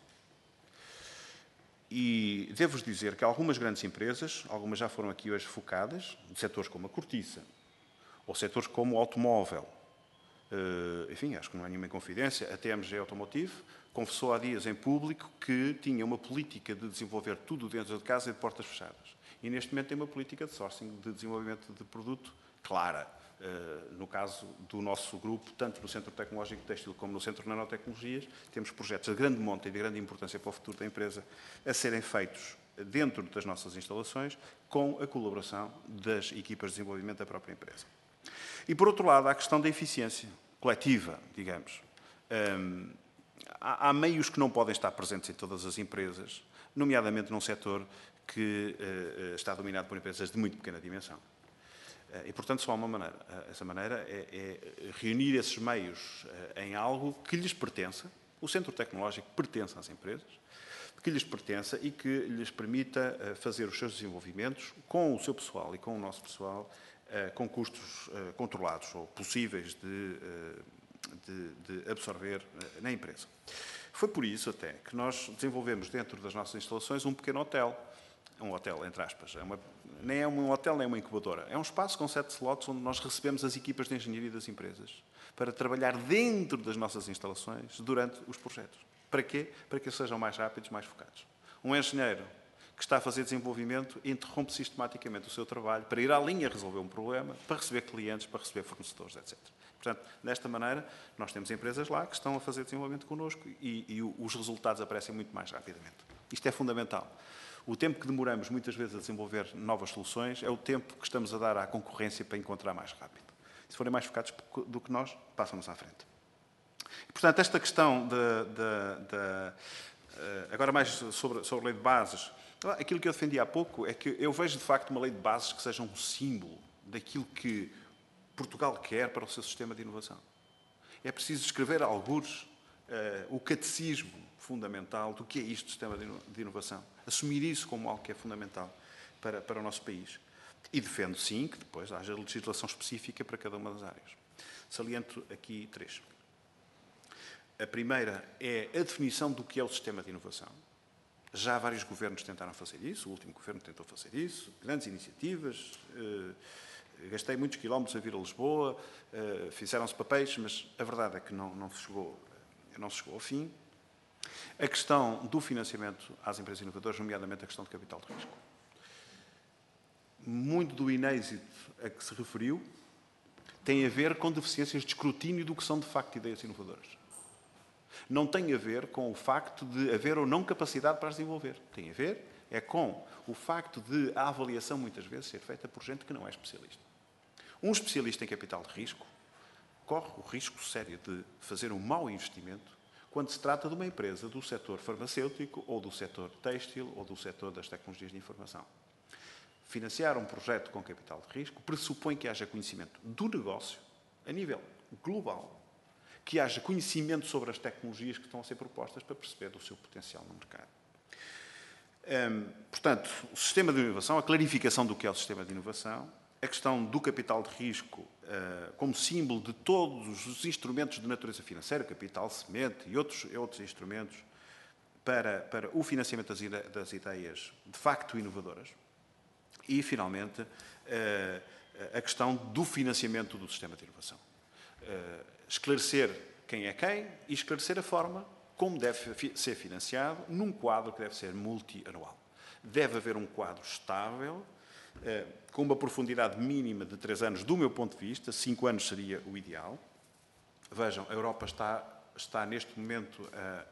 E devo-vos dizer que algumas grandes empresas, algumas já foram aqui hoje focadas, de setores como a cortiça, ou setores como o automóvel, enfim, acho que não há nenhuma confidência, a TMG Automotive confessou há dias em público que tinha uma política de desenvolver tudo dentro de casa e de portas fechadas. E neste momento tem uma política de sourcing, de desenvolvimento de produto clara. No caso do nosso grupo, tanto no Centro Tecnológico Têxtil como no Centro de Nanotecnologias, temos projetos de grande monta e de grande importância para o futuro da empresa a serem feitos dentro das nossas instalações com a colaboração das equipas de desenvolvimento da própria empresa. E, por outro lado, há a questão da eficiência coletiva, digamos. Há meios que não podem estar presentes em todas as empresas, nomeadamente num setor que está dominado por empresas de muito pequena dimensão. E, portanto, só há uma maneira. Essa maneira é reunir esses meios em algo que lhes pertença. O Centro Tecnológico pertence às empresas, que lhes pertença e que lhes permita fazer os seus desenvolvimentos com o seu pessoal e com o nosso pessoal com custos controlados ou possíveis de absorver na empresa. Foi por isso até que nós desenvolvemos dentro das nossas instalações um pequeno hotel. Um hotel, entre aspas. Nem é um hotel, nem é uma incubadora. É um espaço com 7 slots onde nós recebemos as equipas de engenharia das empresas para trabalhar dentro das nossas instalações durante os projetos. Para quê? Para que eles sejam mais rápidos, mais focados. Um engenheiro que está a fazer desenvolvimento interrompe sistematicamente o seu trabalho para ir à linha resolver um problema, para receber clientes, para receber fornecedores, etc. Portanto, desta maneira, nós temos empresas lá que estão a fazer desenvolvimento connosco e os resultados aparecem muito mais rapidamente. Isto é fundamental. O tempo que demoramos muitas vezes a desenvolver novas soluções é o tempo que estamos a dar à concorrência para encontrar mais rápido. Se forem mais focados do que nós, passam-nos à frente. Portanto, esta questão agora mais sobre a lei de bases, aquilo que eu defendi há pouco é que eu vejo de facto uma lei de bases que seja um símbolo daquilo que Portugal quer para o seu sistema de inovação. É preciso escrever algures o catecismo fundamental do que é isto, sistema de inovação. Assumir isso como algo que é fundamental para o nosso país. E defendo, sim, que depois haja legislação específica para cada uma das áreas. Saliento aqui 3. A primeira é a definição do que é o sistema de inovação. Já vários governos tentaram fazer isso, o último governo tentou fazer isso, grandes iniciativas, gastei muitos quilómetros a vir a Lisboa, fizeram-se papéis, mas a verdade é que não se chegou ao fim. A questão do financiamento às empresas inovadoras, nomeadamente a questão de capital de risco. Muito do inêxito a que se referiu tem a ver com deficiências de escrutínio do que são de facto ideias inovadoras. Não tem a ver com o facto de haver ou não capacidade para as desenvolver. Tem a ver com o facto de a avaliação muitas vezes ser feita por gente que não é especialista. Um especialista em capital de risco corre o risco sério de fazer um mau investimento quando se trata de uma empresa do setor farmacêutico ou do setor têxtil ou do setor das tecnologias de informação. Financiar um projeto com capital de risco pressupõe que haja conhecimento do negócio a nível global, que haja conhecimento sobre as tecnologias que estão a ser propostas para perceber do seu potencial no mercado. Portanto, o sistema de inovação, a clarificação do que é o sistema de inovação, a questão do capital de risco como símbolo de todos os instrumentos de natureza financeira, capital semente e outros instrumentos para o financiamento das ideias de facto inovadoras. E, finalmente, a questão do financiamento do sistema de inovação. Esclarecer quem é quem e esclarecer a forma como deve ser financiado num quadro que deve ser multianual. Deve haver um quadro estável, com uma profundidade mínima de 3 anos, do meu ponto de vista, 5 anos seria o ideal. Vejam, a Europa está neste momento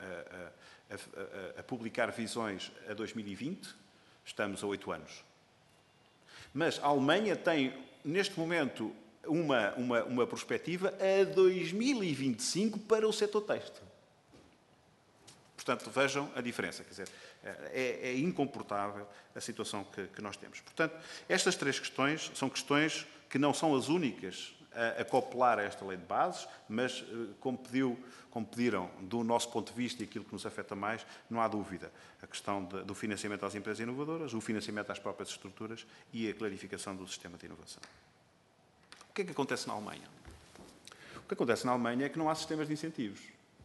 a publicar visões a 2020, estamos a 8 anos. Mas a Alemanha tem, neste momento, uma perspectiva a 2025 para o setor têxtil. Portanto, vejam a diferença. Quer dizer, é incomportável a situação que nós temos. Portanto, estas 3 questões são questões que não são as únicas a acoplar a esta lei de bases, mas, como pediram, do nosso ponto de vista e aquilo que nos afeta mais, não há dúvida. A questão do financiamento às empresas inovadoras, o financiamento às próprias estruturas e a clarificação do sistema de inovação. O que é que acontece na Alemanha? O que acontece na Alemanha é que não há sistemas de incentivos.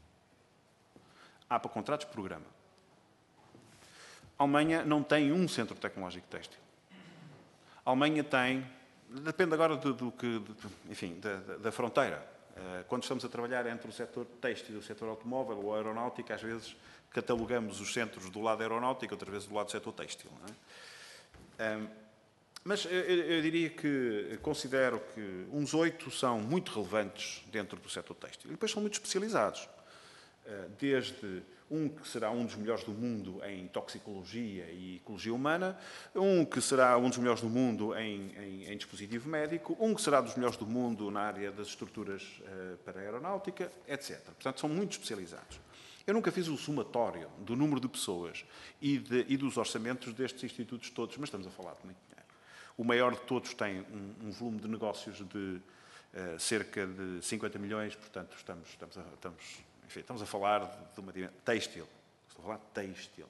Há para contratos de programa. A Alemanha não tem um centro tecnológico têxtil. A Alemanha tem, depende agora da fronteira. Quando estamos a trabalhar entre o setor têxtil e o setor automóvel ou aeronáutica, às vezes catalogamos os centros do lado aeronáutico, outras vezes do lado do setor têxtil. Não é? Mas eu diria que considero que uns 8 são muito relevantes dentro do setor têxtil. E depois são muito especializados. Desde um que será um dos melhores do mundo em toxicologia e ecologia humana, um que será um dos melhores do mundo em dispositivo médico, um que será dos melhores do mundo na área das estruturas para a aeronáutica, etc. Portanto, são muito especializados. Eu nunca fiz o somatório do número de pessoas e dos orçamentos destes institutos todos, mas estamos a falar de muito dinheiro. O maior de todos tem um volume de negócios de cerca de 50 milhões, portanto, estamos a falar de uma dimensão têxtil. Estou a falar de têxtil.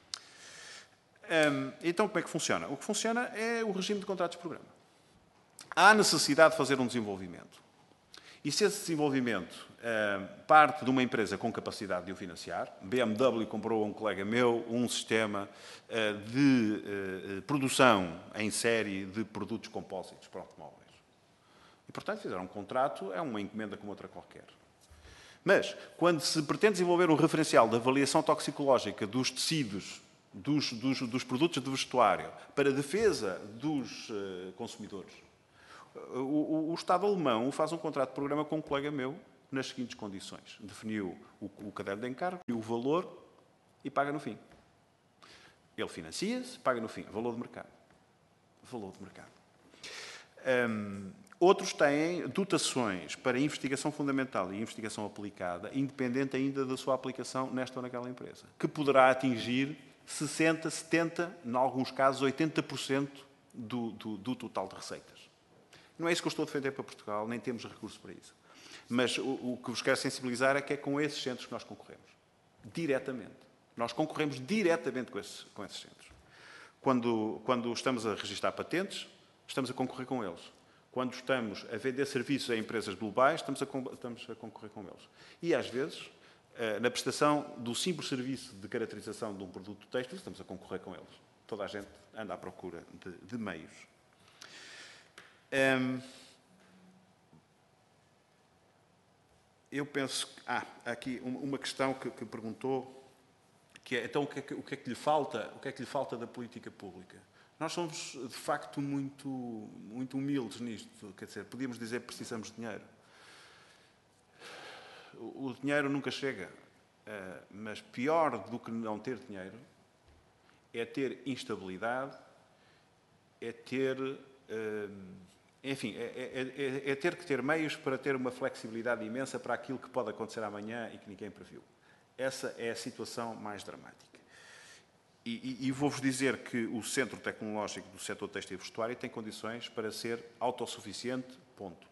Então, como é que funciona? O que funciona é o regime de contratos de programa. Há necessidade de fazer um desenvolvimento. E se esse desenvolvimento parte de uma empresa com capacidade de o financiar, BMW comprou a um colega meu um sistema de produção em série de produtos compósitos para automóveis. E, portanto, fizeram um contrato, é uma encomenda como outra qualquer. Mas, quando se pretende desenvolver um referencial de avaliação toxicológica dos tecidos, dos produtos de vestuário, para a defesa dos consumidores, o Estado alemão faz um contrato de programa com um colega meu nas seguintes condições. Definiu o caderno de encargo, o valor e paga no fim. Ele financia-se, paga no fim. Valor de mercado. Valor de mercado. Outros têm dotações para investigação fundamental e investigação aplicada, independente ainda da sua aplicação nesta ou naquela empresa, que poderá atingir 60%, 70%, em alguns casos 80% do total de receitas. Não é isso que eu estou a defender para Portugal, nem temos recurso para isso. Mas o que vos quero sensibilizar é que é com esses centros que nós concorremos. Diretamente. Nós concorremos diretamente com esses centros. Quando estamos a registrar patentes, estamos a concorrer com eles. Quando estamos a vender serviços a empresas globais, estamos a concorrer com eles. E, às vezes, na prestação do simples serviço de caracterização de um produto têxtil, estamos a concorrer com eles. Toda a gente anda à procura de meios. Eu penso que há aqui uma questão que perguntou, que é, então, o que é que lhe falta? O que é que lhe falta da política pública? Nós somos, de facto, muito humildes nisto. Quer dizer, podíamos dizer que precisamos de dinheiro. O dinheiro nunca chega. Mas pior do que não ter dinheiro é ter instabilidade, é ter... enfim, é ter que ter meios para ter uma flexibilidade imensa para aquilo que pode acontecer amanhã e que ninguém previu. Essa é a situação mais dramática. E vou-vos dizer que o Centro Tecnológico do Setor Têxtil e Vestuário tem condições para ser autossuficiente, ponto.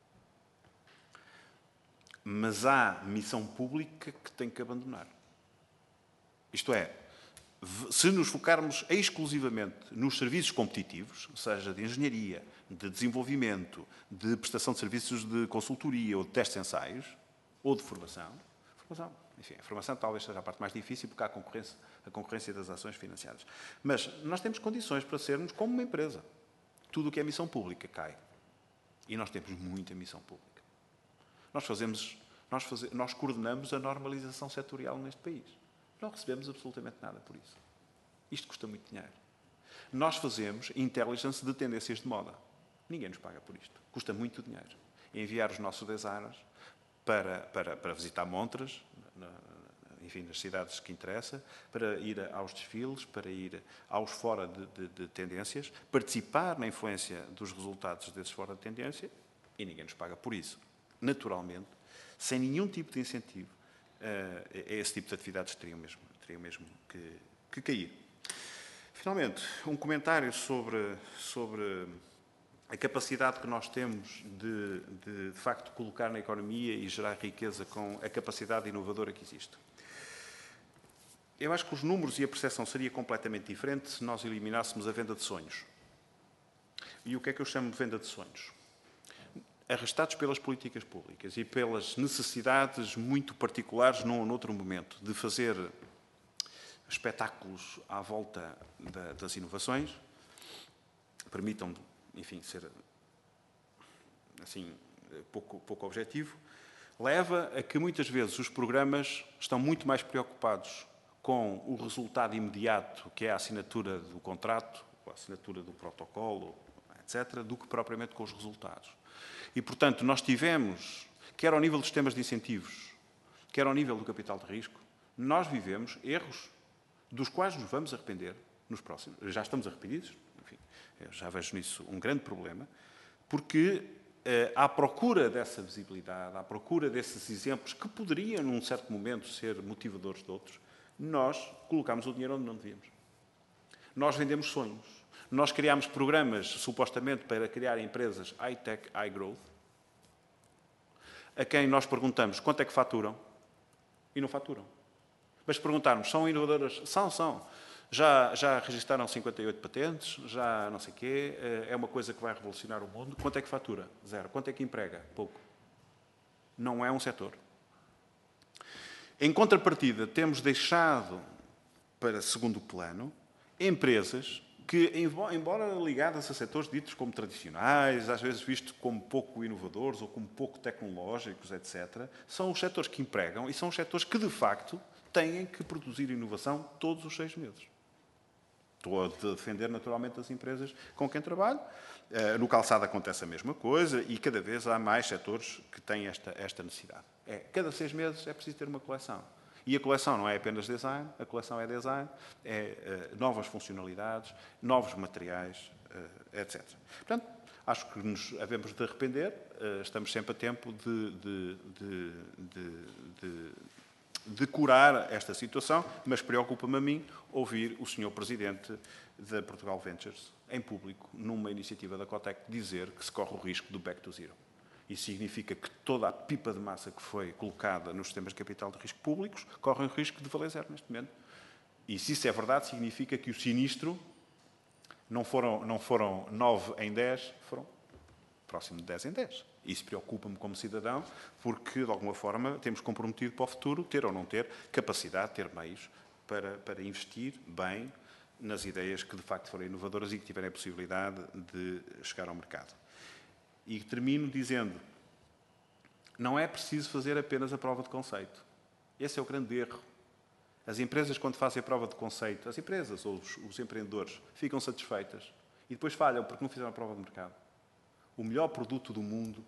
Mas há missão pública que tem que abandonar. Isto é, se nos focarmos exclusivamente nos serviços competitivos, seja de engenharia, de desenvolvimento, de prestação de serviços de consultoria ou de testes de ensaios, ou de formação, enfim, a formação talvez seja a parte mais difícil porque há a concorrência das ações financiadas. Mas nós temos condições para sermos como uma empresa. Tudo o que é missão pública cai. E nós temos muita missão pública. Nós coordenamos a normalização setorial neste país. Não recebemos absolutamente nada por isso. Isto custa muito dinheiro. Nós fazemos intelligence de tendências de moda. Ninguém nos paga por isto. Custa muito dinheiro. Enviar os nossos designers para visitar montras, enfim, nas cidades que interessa, para ir aos desfiles, para ir aos fora de tendências, participar na influência dos resultados desses fora de tendência, e ninguém nos paga por isso. Naturalmente, sem nenhum tipo de incentivo, esse tipo de atividades teriam mesmo que cair. Finalmente, um comentário sobre a capacidade que nós temos de facto, colocar na economia e gerar riqueza com a capacidade inovadora que existe. Eu acho que os números e a percepção seria completamente diferente se nós eliminássemos a venda de sonhos. E o que é que eu chamo de venda de sonhos? Arrastados pelas políticas públicas e pelas necessidades muito particulares noutro momento de fazer espetáculos à volta das inovações, permitam-me, enfim, ser assim pouco objetivo, leva a que muitas vezes os programas estão muito mais preocupados com o resultado imediato, que é a assinatura do contrato, a assinatura do protocolo, etc., do que propriamente com os resultados. E, portanto, nós tivemos, quer ao nível dos sistemas de incentivos, quer ao nível do capital de risco, nós vivemos erros dos quais nos vamos arrepender nos próximos. Já estamos arrependidos, enfim, eu já vejo nisso um grande problema, porque à procura dessa visibilidade, à procura desses exemplos que poderiam, num certo momento, ser motivadores de outros, nós colocamos o dinheiro onde não devíamos. Nós vendemos sonhos. Nós criámos programas, supostamente, para criar empresas high-tech, high-growth, a quem nós perguntamos quanto é que faturam e não faturam. Mas se perguntarmos, são inovadoras? São. Já registaram 58 patentes, já não sei o quê, é uma coisa que vai revolucionar o mundo. Quanto é que fatura? Zero. Quanto é que emprega? Pouco. Não é um setor. Em contrapartida, temos deixado para segundo plano empresas que, embora ligadas a setores ditos como tradicionais, às vezes vistos como pouco inovadores ou como pouco tecnológicos, etc., são os setores que empregam e são os setores que, de facto, têm que produzir inovação todos os 6 meses. Estou a defender, naturalmente, as empresas com quem trabalho. No calçado acontece a mesma coisa e cada vez há mais setores que têm esta necessidade. Cada 6 meses é preciso ter uma coleção. E a coleção não é apenas design, a coleção é design, novas funcionalidades, novos materiais, etc. Portanto, acho que nos havemos de arrepender, estamos sempre a tempo de curar esta situação, mas preocupa-me a mim ouvir o Sr. Presidente da Portugal Ventures, em público, numa iniciativa da Cotec, dizer que se corre o risco do back to zero. Isso significa que toda a pipa de massa que foi colocada nos sistemas de capital de risco públicos corre o risco de valer zero neste momento. E se isso é verdade, significa que o sinistro não foram 9 em 10, foram próximo de 10 em 10. Isso preocupa-me como cidadão, porque, de alguma forma, temos comprometido para o futuro, ter ou não ter capacidade, ter meios para investir bem nas ideias que, de facto, forem inovadoras e que tiverem a possibilidade de chegar ao mercado. E termino dizendo, não é preciso fazer apenas a prova de conceito. Esse é o grande erro. As empresas, quando fazem a prova de conceito, as empresas ou os empreendedores ficam satisfeitas e depois falham porque não fizeram a prova de mercado. O melhor produto do mundo,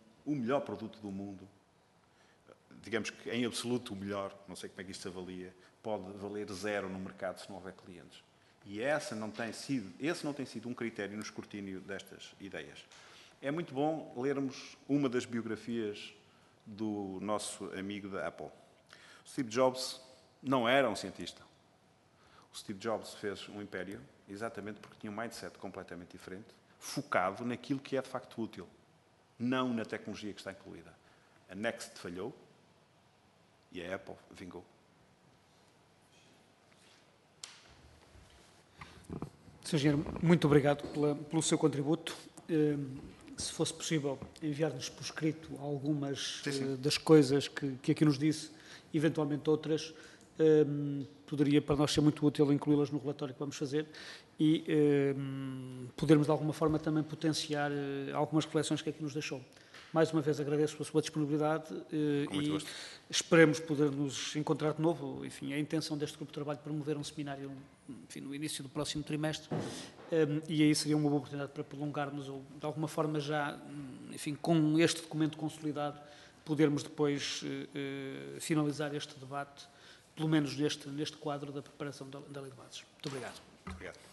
digamos que em absoluto o melhor, não sei como é que isto se avalia, pode valer zero no mercado se não houver clientes. E esse não tem sido um critério no escrutínio destas ideias. É muito bom lermos uma das biografias do nosso amigo da Apple. Steve Jobs não era um cientista. O Steve Jobs fez um império exatamente porque tinha um mindset completamente diferente, focado naquilo que é de facto útil, não na tecnologia que está incluída. A Next falhou e a Apple vingou. Sr. Engenheiro, muito obrigado pelo seu contributo. Se fosse possível enviar-nos por escrito algumas das coisas que aqui nos disse, eventualmente outras, poderia para nós ser muito útil incluí-las no relatório que vamos fazer e podermos de alguma forma também potenciar algumas reflexões que aqui nos deixou. Mais uma vez agradeço a sua disponibilidade e esperemos poder nos encontrar de novo. Enfim, a intenção deste grupo de trabalho é promover um seminário no início do próximo trimestre e aí seria uma boa oportunidade para prolongarmos ou de alguma forma já, enfim, com este documento consolidado, podermos depois finalizar este debate, pelo menos neste quadro da preparação da Lei de Bases. Muito obrigado. Muito obrigado.